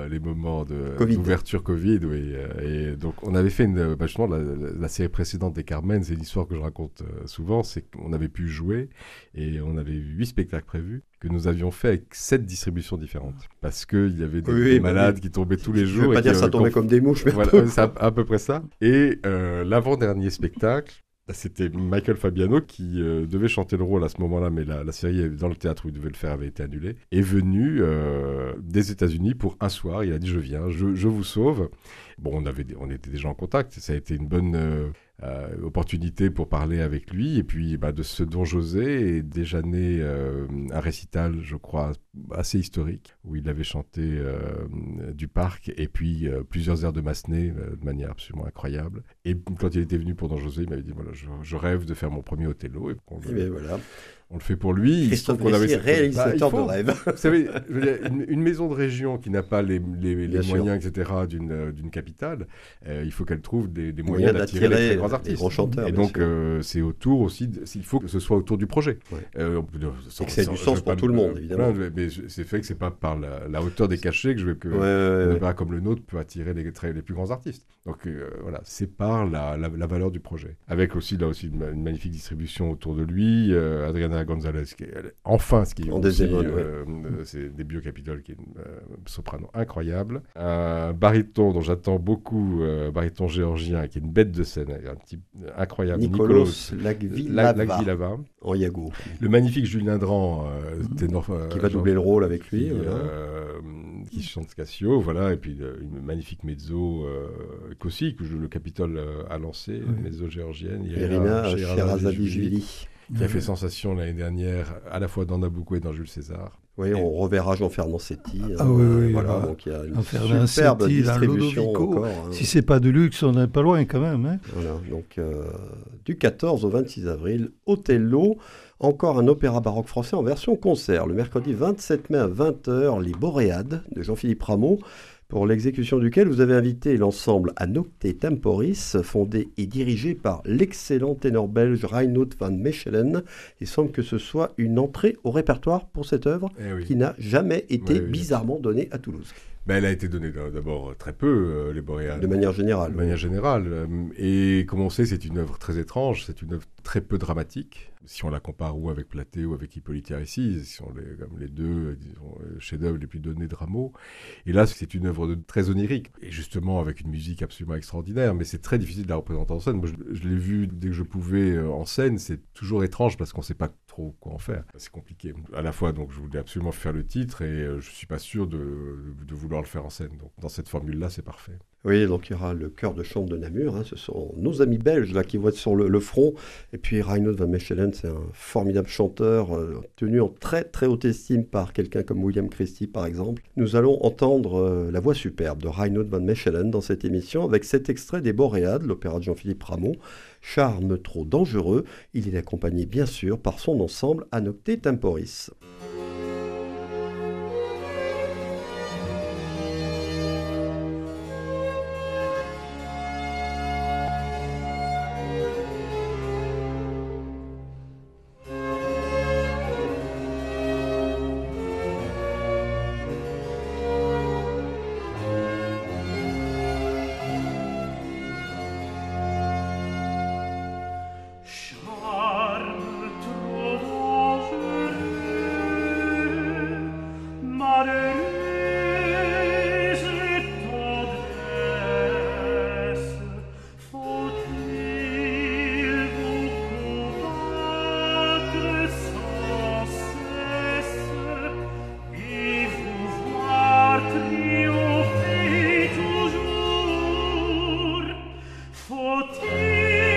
d'ouverture Covid. Oui. Et donc, on avait fait justement la série précédente des Carmen. C'est l'histoire que je raconte souvent. C'est qu'on avait pu jouer et on avait 8 spectacles prévus que nous avions fait avec 7 distributions différentes. Parce qu'il y avait des malades qui tombaient tous les jours. Je ne veux pas dire ça tombait comme des mouches, mais voilà, c'est à peu près ça. Et l'avant-dernier spectacle, c'était Michael Fabiano qui devait chanter le rôle à ce moment-là, mais la série dans le théâtre où il devait le faire avait été annulée, est venu des États-Unis pour un soir. Il a dit je viens, je vous sauve. Bon, on était déjà en contact. Ça a été une bonne opportunité pour parler avec lui. Et puis de ce Don José est déjà né un récital, je crois, assez historique, où il avait chanté du Parc et puis plusieurs airs de Massenet de manière absolument incroyable. Et quand il était venu pour Don José, il m'avait dit voilà, je rêve de faire mon premier Othello. Et bien voilà. on le fait pour lui. Il se trouve Christophe Messier, cette- réalisateur il faut. de rêve. Vous savez, je veux dire, une maison de région qui n'a pas les Bien sûr. moyens, etc., d'une capitale, il faut qu'elle trouve des Moyen moyens d'attirer les très grands les artistes. grands chanteurs, Et bien donc, sûr. c'est autour aussi, il faut que ce soit autour du projet. Ouais. On peut dire, Et que ça ait du sens pour tout le monde, évidemment. Mais c'est fait que c'est pas par la hauteur des cachets que je veux que un opéra comme le nôtre peut attirer les plus grands artistes. Donc voilà, c'est par la valeur du projet. Avec aussi là aussi une magnifique distribution autour de lui, Adriana Gonzalez qui est enfin ce qui est En aussi, Desdemone, c'est des Capitol qui est une soprano incroyable, un baryton dont j'attends beaucoup, baryton géorgien qui est une bête de scène, un type incroyable, Nicolas Lagvilava en Iago. le magnifique Julien Dran, ténor, Qui va doubler le rôle avec lui. qui, voilà. qui chante Cassio, voilà, et puis une magnifique mezzo qu'aussi que le Capitole a lancé, mezzo géorgienne, Irina Sherazadishvili. qui a fait sensation l'année dernière, à la fois dans Nabucco et dans Jules César. Oui, on reverra Jean Fernand-Setti. Ah oui, voilà, voilà. donc il y a une Jean Fernand-Setti superbe dans distribution Lodovico. encore. Hein. Si c'est pas de luxe, on n'est pas loin quand même. Hein. Voilà, donc du 14 au 26 avril, Othello, encore un opéra baroque français en version concert. Le mercredi 27 mai à 20h, Les Boréades de Jean-Philippe Rameau, pour l'exécution duquel vous avez invité l'ensemble Anocte Temporis, fondé et dirigé par l'excellent ténor belge Reinout van Mechelen. Il semble que ce soit une entrée au répertoire pour cette œuvre qui n'a jamais été bizarrement donnée à Toulouse. Ben, elle a été donnée d'abord très peu, les Boréades. De manière générale. De manière générale. Et comme on sait, c'est une œuvre très étrange, c'est une œuvre très peu dramatique. Si on la compare ou avec Platé ou avec Hippolyte Aricis, qui sont comme les deux chefs-d'œuvre les plus donnés de Rameau. Et là, c'est une œuvre très onirique, et justement avec une musique absolument extraordinaire, mais c'est très difficile de la représenter en scène. Moi, je l'ai vu dès que je pouvais en scène, c'est toujours étrange parce qu'on ne sait pas trop quoi en faire. C'est compliqué. À la fois, donc, je voulais absolument faire le titre, et je ne suis pas sûr de vouloir le faire en scène. Donc, dans cette formule-là, c'est parfait. Oui, donc il y aura le chœur de chambre de Namur, hein, ce sont nos amis belges là qui vont être sur le front, et puis Reinout van Mechelen, c'est un formidable chanteur, tenu en très très haute estime par quelqu'un comme William Christie par exemple. Nous allons entendre la voix superbe de Reinout van Mechelen dans cette émission avec cet extrait des Boréades, l'opéra de Jean-Philippe Rameau, Charme trop dangereux. Il est accompagné bien sûr par son ensemble Anocte Temporis. Charme trop dangereux, malheureuse tendresse, faut-il vous combattre sans cesse et vous voir triompher toujours? Faut-il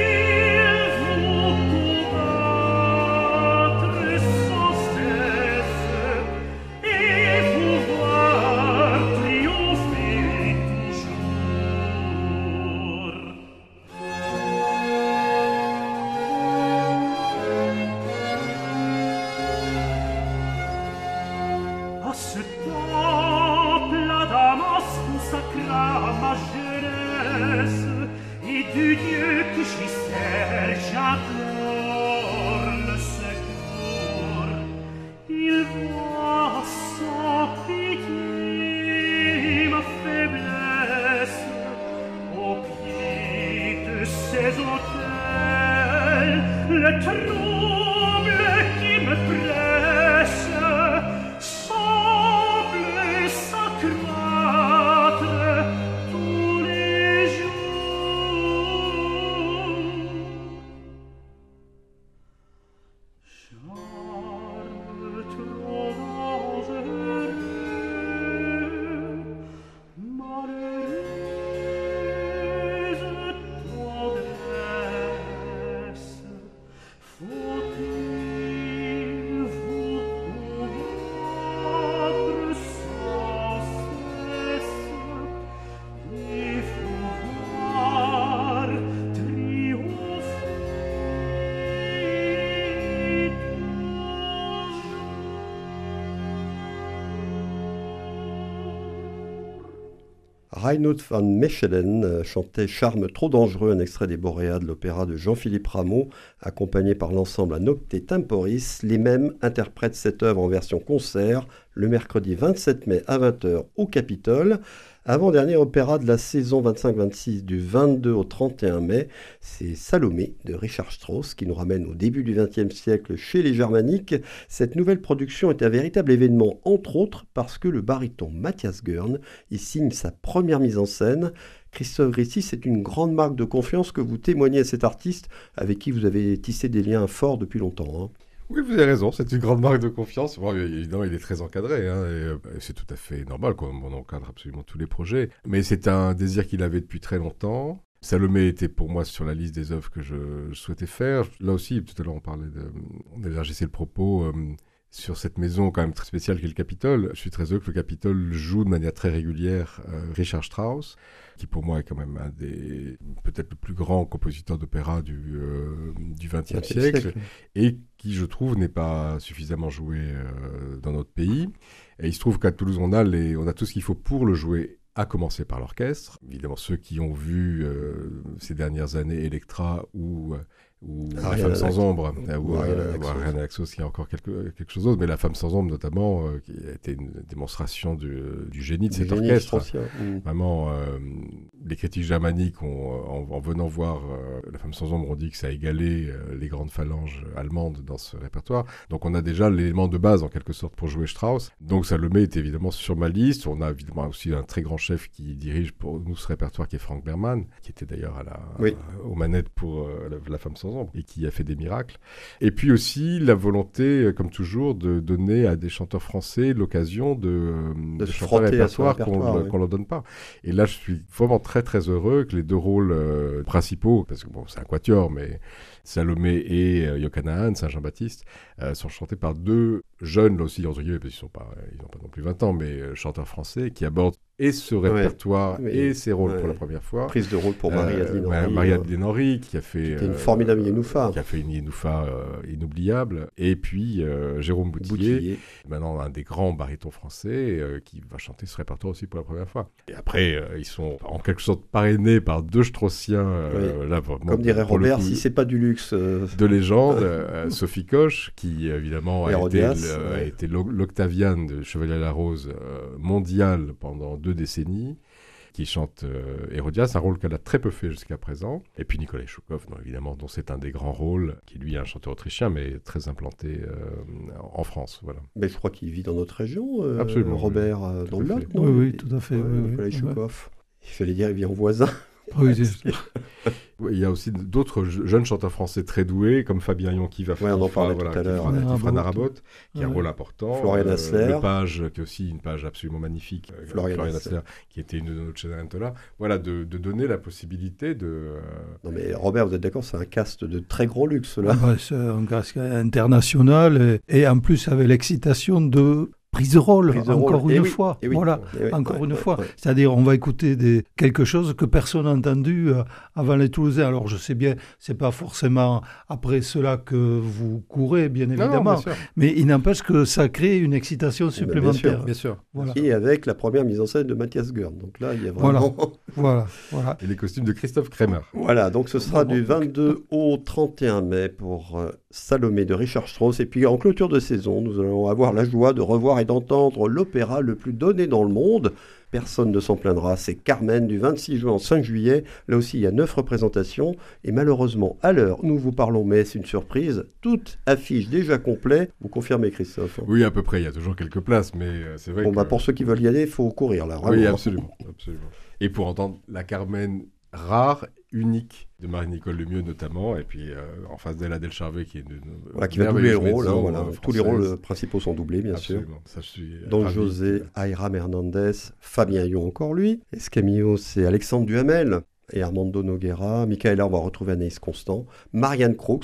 à ce temple à Damas consacra ma jeunesse et du Dieu que j'y sers j'implore le secours. Il voit sans pitié ma faiblesse au pied de ces autels, le trouble qui me presse semble s'accroître tous les jours. Reinout van Mechelen chantait Charme trop dangereux, un extrait des Boréas de l'opéra de Jean-Philippe Rameau, accompagné par l'ensemble A Nocte Temporis. Les mêmes interprètent cette œuvre en version concert le mercredi 27 mai à 20h au Capitole. Avant-dernier opéra de la saison 25-26 du 22 au 31 mai, c'est Salomé de Richard Strauss qui nous ramène au début du XXe siècle chez les Germaniques. Cette nouvelle production est un véritable événement, entre autres parce que le baryton Matthias Görn y signe sa première mise en scène. Christophe Grissi, c'est une grande marque de confiance que vous témoignez à cet artiste avec qui vous avez tissé des liens forts depuis longtemps. Oui, vous avez raison, c'est une grande marque de confiance. Bon, évidemment, il est très encadré, et c'est tout à fait normal, on encadre absolument tous les projets. Mais c'est un désir qu'il avait depuis très longtemps. Salomé était pour moi sur la liste des œuvres que je souhaitais faire. Là aussi, tout à l'heure, on élargissait le propos sur cette maison quand même très spéciale qu'est le Capitole. Je suis très heureux que le Capitole joue de manière très régulière Richard Strauss, qui pour moi est quand même peut-être le plus grand compositeur d'opéra du XXe siècle, et qui, je trouve, n'est pas suffisamment joué dans notre pays. Et il se trouve qu'à Toulouse, on a tout ce qu'il faut pour le jouer, à commencer par l'orchestre. Évidemment, ceux qui ont vu ces dernières années Electra ou La Femme sans ombre, ou Ariane Naxos, qui a encore quelque chose d'autre, mais La Femme sans ombre notamment, qui a été une démonstration du génie de cet orchestre. Vraiment, les critiques germaniques, en venant voir La Femme sans ombre, ont dit que ça a égalé les grandes phalanges allemandes dans ce répertoire. Donc on a déjà l'élément de base, en quelque sorte, pour jouer Strauss. Donc Salomé est évidemment sur ma liste. On a évidemment aussi un très grand chef qui dirige pour nous ce répertoire, qui est Frank Berman, qui était d'ailleurs aux manettes pour La Femme sans ombre, et qui a fait des miracles. Et puis aussi la volonté, comme toujours, de donner à des chanteurs français l'occasion de chanter un répertoire qu'on leur donne pas. Et là, je suis vraiment très très heureux que les deux rôles principaux, parce que bon, c'est un quatuor, mais Salomé et Yocanahan, Saint-Jean-Baptiste, sont chantés par deux jeunes, là aussi, entre guillemets, parce qu'ils n'ont pas non plus 20 ans, mais chanteurs français qui abordent et ce répertoire et ses rôles pour la première fois. Prise de rôle pour Marie-Adeline Henry. Marie-Adeline Henry, qui a fait une formidable Yenoufa. Qui a fait une Yenoufa inoubliable. Et puis Jérôme Boutillier, maintenant un des grands barytons français, qui va chanter ce répertoire aussi pour la première fois. Et après, ils sont en quelque sorte parrainés par deux Straussiens. Là, vraiment, comme dirait Robert, si c'est pas du luxe. De légende, Sophie Koch, qui évidemment a été l'Octaviane de Chevalier à la Rose mondial pendant 2 décennies, qui chante Hérodias, un rôle qu'elle a très peu fait jusqu'à présent. Et puis Nikolai Choukov, évidemment, dont c'est un des grands rôles, qui lui est un chanteur autrichien, mais très implanté en France. Voilà. Mais je crois qu'il vit dans notre région, absolument, Robert, dans le Lot, non? Oui, tout à fait. Nikolai Choukov. Il fallait dire, il vit en voisin. Oui, il y a aussi d'autres jeunes chanteurs français très doués, comme Fabien Yon qui fera Narabot, qui a un rôle important. Florian Hassler. Lepage, qui est aussi une page absolument magnifique. Florian Hassler, qui était une de nos Cenerentola. Voilà, de donner la possibilité de... Non mais Robert, vous êtes d'accord, c'est un cast de très gros luxe, là. C'est un cast international, et en plus avec l'excitation de... Prise de rôle, encore une fois. Encore une fois. C'est-à-dire, on va écouter quelque chose que personne n'a entendu avant les Toulousains. Alors, je sais bien, c'est pas forcément après cela que vous courez, bien évidemment. Non, mais il n'empêche que ça crée une excitation supplémentaire. Bien sûr. Voilà. Et avec la première mise en scène de Matthias Görn. Donc là, il y a vraiment... Voilà. Et les costumes de Christophe Kremer. Voilà, donc ce sera du 22 au 31 mai pour Salomé de Richard Strauss. Et puis, en clôture de saison, nous allons avoir la joie de revoir et d'entendre l'opéra le plus donné dans le monde. Personne ne s'en plaindra, c'est Carmen du 26 juin au 5 juillet. Là aussi, il y a 9 représentations. Et malheureusement, à l'heure où nous vous parlons, mais c'est une surprise, toute affiche déjà complète. Vous confirmez, Christophe? Oui, à peu près. Il y a toujours quelques places, mais c'est vrai que... pour ceux qui veulent y aller, il faut courir là. Vraiment. Oui, absolument. Et pour entendre la Carmen rare, unique de Marie-Nicole Lemieux notamment, et puis en face d'elle Adèle Charvet qui va doubler le rôle. Tous les rôles principaux sont doublés, bien sûr. Ça, je suis donc José, Ayram Hernandez, Fabien Yon encore lui. Escamillo, c'est Alexandre Duhamel et Armando Noguera. Michaela, on va retrouver Anaïs Constant. Marianne Crooks.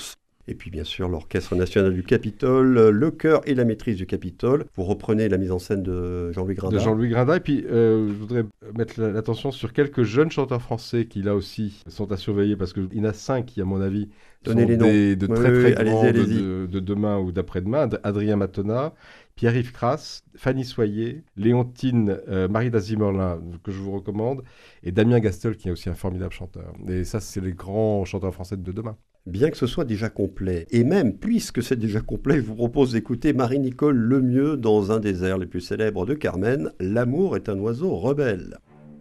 Et puis bien sûr l'Orchestre national du Capitole, le chœur et la maîtrise du Capitole. Vous reprenez la mise en scène de Jean-Louis Grinda. De Jean-Louis Grinda. Et puis je voudrais mettre l'attention sur quelques jeunes chanteurs français qui là aussi sont à surveiller parce qu'il y en a 5 qui à mon avis Donnez sont les noms. de très grands allez-y. de demain ou d'après-demain. Adrien Matona, Pierre-Yves Crass, Fanny Soyer, Léontine Marie Dazy-Morlin, que je vous recommande, et Damien Gastel, qui est aussi un formidable chanteur. Et ça, c'est les grands chanteurs français de demain. Bien que ce soit déjà complet, et même puisque c'est déjà complet, je vous propose d'écouter Marie-Nicole Lemieux dans un des airs les plus célèbres de Carmen, L'amour est un oiseau rebelle.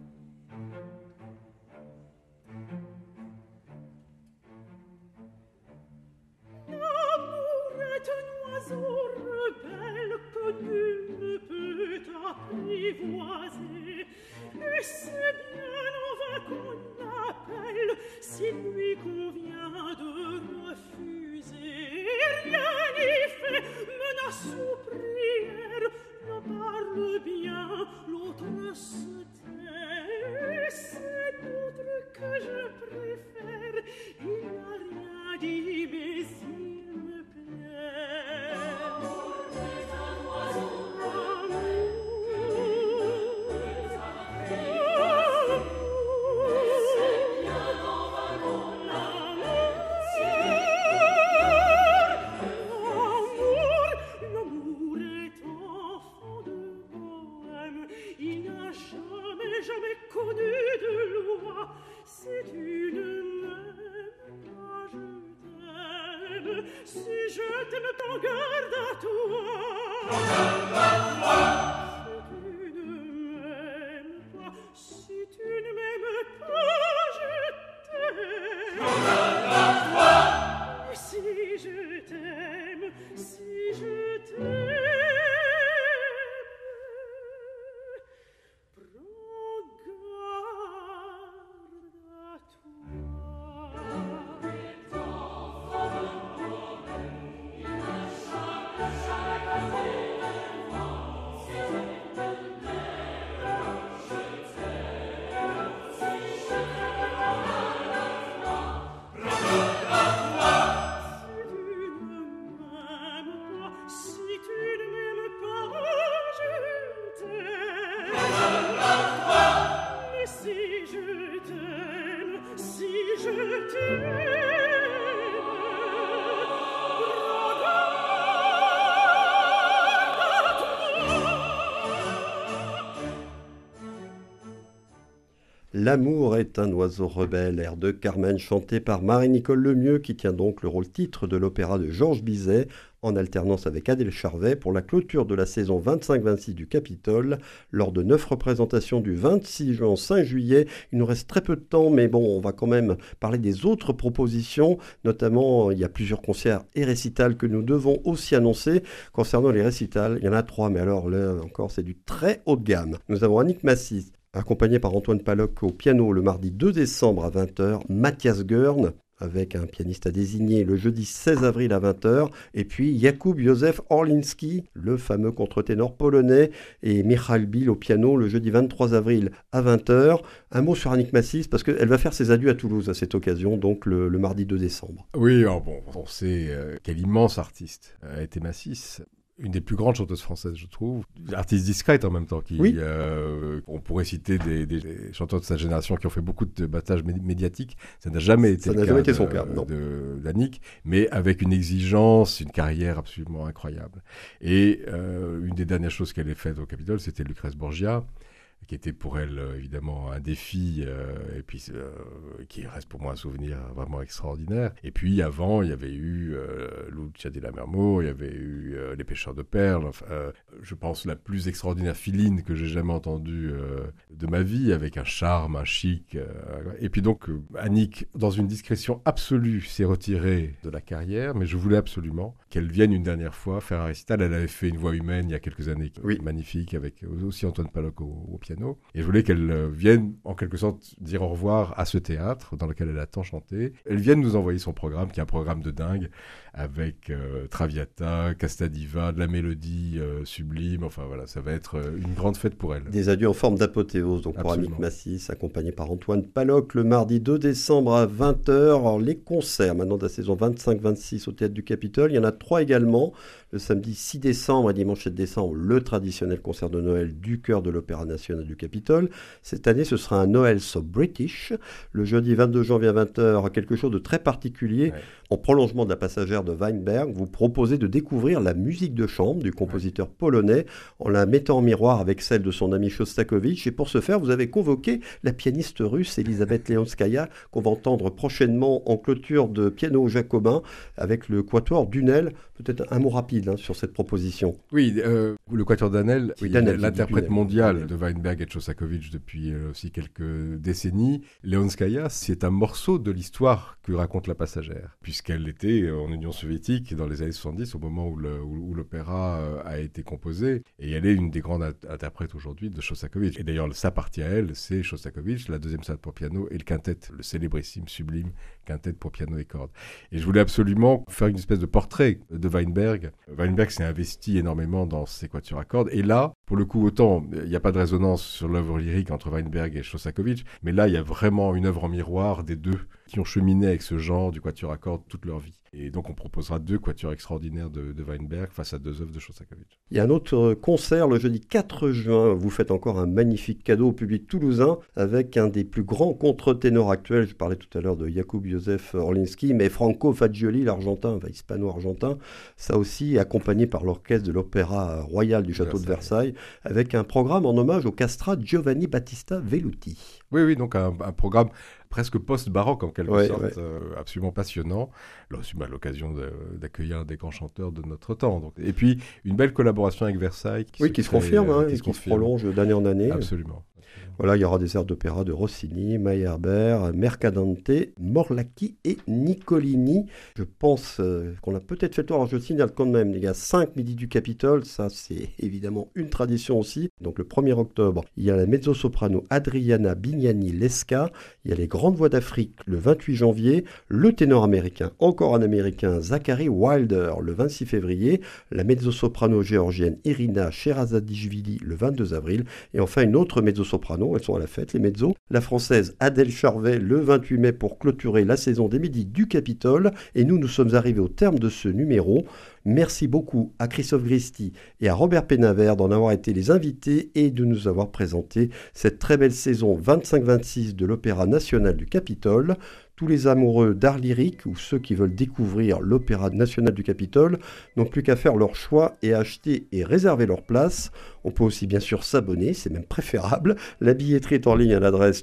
Et c'est bien en vain qu'on l'appelle, s'il lui convient de refuser. Rien n'y fait, menace ou prière, l'un parle bien, l'autre se tait. Et c'est l'autre que je préfère, il n'a rien dit, mais il me plaît. L'amour est un oiseau. Jamais connu de loi, si tu ne m'aimes pas, je t'aime. Si je t'aime pas, garde à toi. Si tu ne m'aimes pas, si tu ne m'aimes pas, je t'aime. Si je t'aime, si je t'aime. L'amour est un oiseau rebelle, air de Carmen chanté par Marie-Nicole Lemieux qui tient donc le rôle titre de l'opéra de Georges Bizet en alternance avec Adèle Charvet pour la clôture de la saison 25-26 du Capitole. Lors de 9 représentations du 26 juin au 5 juillet, il nous reste très peu de temps, mais bon, on va quand même parler des autres propositions. Notamment, il y a plusieurs concerts et récitals que nous devons aussi annoncer. Concernant les récitals, il y en a 3, mais alors là encore, c'est du très haut de gamme. Nous avons Annick Massis, accompagné par Antoine Paloc au piano le mardi 2 décembre à 20h, Mathias Görn, avec un pianiste à désigner le jeudi 16 avril à 20h, et puis Jakub Józef Orlinski, le fameux contre-ténor polonais, et Michal Bill au piano le jeudi 23 avril à 20h. Un mot sur Annick Massis, parce qu'elle va faire ses adieux à Toulouse à cette occasion, donc le mardi 2 décembre. Oui, alors bon, on sait quel immense artiste a été Massis. Une des plus grandes chanteuses françaises, je trouve. Artiste discrète en même temps. Oui. On pourrait citer des chanteurs de sa génération qui ont fait beaucoup de battages médiatiques. Ça n'a jamais été son cas, non. d'Annick, mais avec une exigence, une carrière absolument incroyable. Et une des dernières choses qu'elle ait faites au Capitole, c'était Lucrèce Borgia, qui était pour elle évidemment un défi et puis qui reste pour moi un souvenir vraiment extraordinaire. Et puis avant, il y avait eu Lucia di Lammermoor, il y avait eu Les Pêcheurs de Perles, je pense la plus extraordinaire filine que j'ai jamais entendue de ma vie, avec un charme, un chic. Et puis donc Annick, dans une discrétion absolue, s'est retirée de la carrière, mais je voulais absolument qu'elle vienne une dernière fois faire un récital. Elle avait fait Une voix humaine il y a quelques années, oui, magnifique, avec aussi Antoine Paloc au piano. piano. Et je voulais qu'elle vienne, en quelque sorte, dire au revoir à ce théâtre dans lequel elle a tant chanté. Elle vienne nous envoyer son programme, qui est un programme de dingue, avec Traviata, Casta Diva, de la mélodie sublime. Enfin voilà, ça va être une grande fête pour elle. Des adieux en forme d'apothéose, donc pour Absolument. Annick Massis, accompagné par Antoine Paloc, le mardi 2 décembre à 20h. Alors, les concerts maintenant de la saison 25-26 au Théâtre du Capitole, il y en a 3 également. Le samedi 6 décembre et dimanche 7 décembre, le traditionnel concert de Noël du chœur de l'Opéra National du Capitole. Cette année, ce sera un Noël so British. Le jeudi 22 janvier à 20h, quelque chose de très particulier. Ouais. En prolongement de la passagère de Weinberg, vous proposez de découvrir la musique de chambre du compositeur polonais en la mettant en miroir avec celle de son ami Shostakovich. Et pour ce faire, vous avez convoqué la pianiste russe Elisabeth Leonskaya, qu'on va entendre prochainement en clôture de Piano jacobin avec le quatuor Dunel. Peut-être un mot rapide sur cette proposition. Oui, le quatuor Danel, oui, Danel, l'interprète Dunel. mondial de Weinberg et de Shostakovich depuis aussi quelques décennies. Leonskaya, c'est un morceau de l'histoire que raconte la passagère, puisqu'elle était en Union soviétique dans les années 70, au moment où l'opéra a été composé, et elle est une des grandes interprètes aujourd'hui de Shostakovich. Et d'ailleurs, sa partie à elle, c'est Shostakovich, la deuxième sonate pour piano, et le quintet, le célébrissime, sublime quintet pour piano et cordes. Et je voulais absolument faire une espèce de portrait de Weinberg. Weinberg s'est investi énormément dans ses quatuors à cordes, et là, pour le coup, autant il n'y a pas de résonance sur l'œuvre lyrique entre Weinberg et Shostakovich, mais là, il y a vraiment une œuvre en miroir des deux qui ont cheminé avec ce genre du quatuor à cordes toute leur vie. Et donc on proposera 2 quatuors extraordinaires de Weinberg face à 2 œuvres de Shostakovich. Il y a un autre concert le jeudi 4 juin. Vous faites encore un magnifique cadeau au public toulousain avec un des plus grands contre-ténors actuels. Je parlais tout à l'heure de Jakub Józef Orlinski, mais Franco Fagioli, l'argentin, enfin hispano-argentin, ça aussi accompagné par l'orchestre de l'Opéra Royal du Château de Versailles, avec un programme en hommage au castrat Giovanni Battista Velluti. Oui, donc un programme presque post-baroque en quelque sorte, ouais. absolument passionnant. Là aussi, d'accueillir un des grands chanteurs de notre temps. Donc. Et puis, une belle collaboration avec Versailles. Qui se confirme, qui se prolonge d'année en année. Absolument. Voilà, il y aura des airs d'opéra de Rossini, Meyerbeer, Mercadante, Morlacchi et Niccolini. Je pense qu'on a peut-être fait le tour. Alors je signale quand même, il y a 5 Midi du Capitole, ça c'est évidemment une tradition aussi. Donc le 1er octobre, il y a la mezzo-soprano Adriana Bignani-Lesca, il y a les Grandes Voix d'Afrique le 28 janvier, le ténor américain, encore un américain, Zachary Wilder le 26 février, la mezzo-soprano géorgienne Irina Sherazadishvili le 22 avril, et enfin une autre mezzo-soprano, elles sont à la fête, les mezzos, la française Adèle Charvet le 28 mai pour clôturer la saison des Midis du Capitole. Et nous sommes arrivés au terme de ce numéro. Merci beaucoup à Christophe Gristi et à Robert Pénavert d'en avoir été les invités et de nous avoir présenté cette très belle saison 25-26 de l'Opéra National du Capitole. Tous les amoureux d'art lyrique ou ceux qui veulent découvrir l'Opéra National du Capitole n'ont plus qu'à faire leur choix et acheter et réserver leur place. On peut aussi bien sûr s'abonner, c'est même préférable. La billetterie est en ligne à l'adresse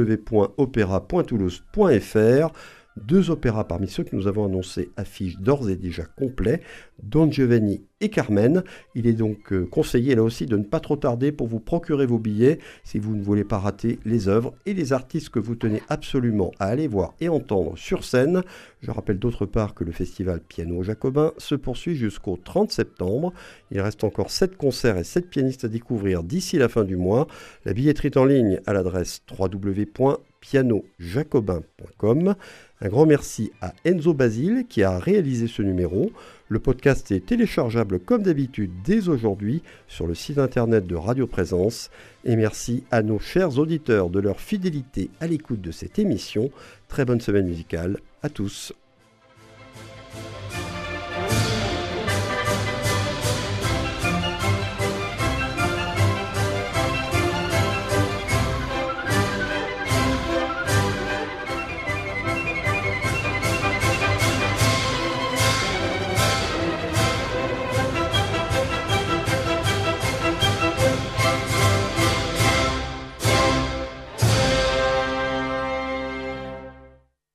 www.opera.toulouse.fr. 2 opéras parmi ceux que nous avons annoncés affichent d'ores et déjà complets, Don Giovanni et Carmen. Il est donc conseillé là aussi de ne pas trop tarder pour vous procurer vos billets si vous ne voulez pas rater les œuvres et les artistes que vous tenez absolument à aller voir et entendre sur scène. Je rappelle d'autre part que le festival Piano jacobin se poursuit jusqu'au 30 septembre. Il reste encore 7 concerts et 7 pianistes à découvrir d'ici la fin du mois. La billetterie est en ligne à l'adresse www.pianojacobin.com. Un grand merci à Enzo Basile qui a réalisé ce numéro. Le podcast est téléchargeable comme d'habitude dès aujourd'hui sur le site internet de Radio Présence. Et merci à nos chers auditeurs de leur fidélité à l'écoute de cette émission. Très bonne semaine musicale à tous.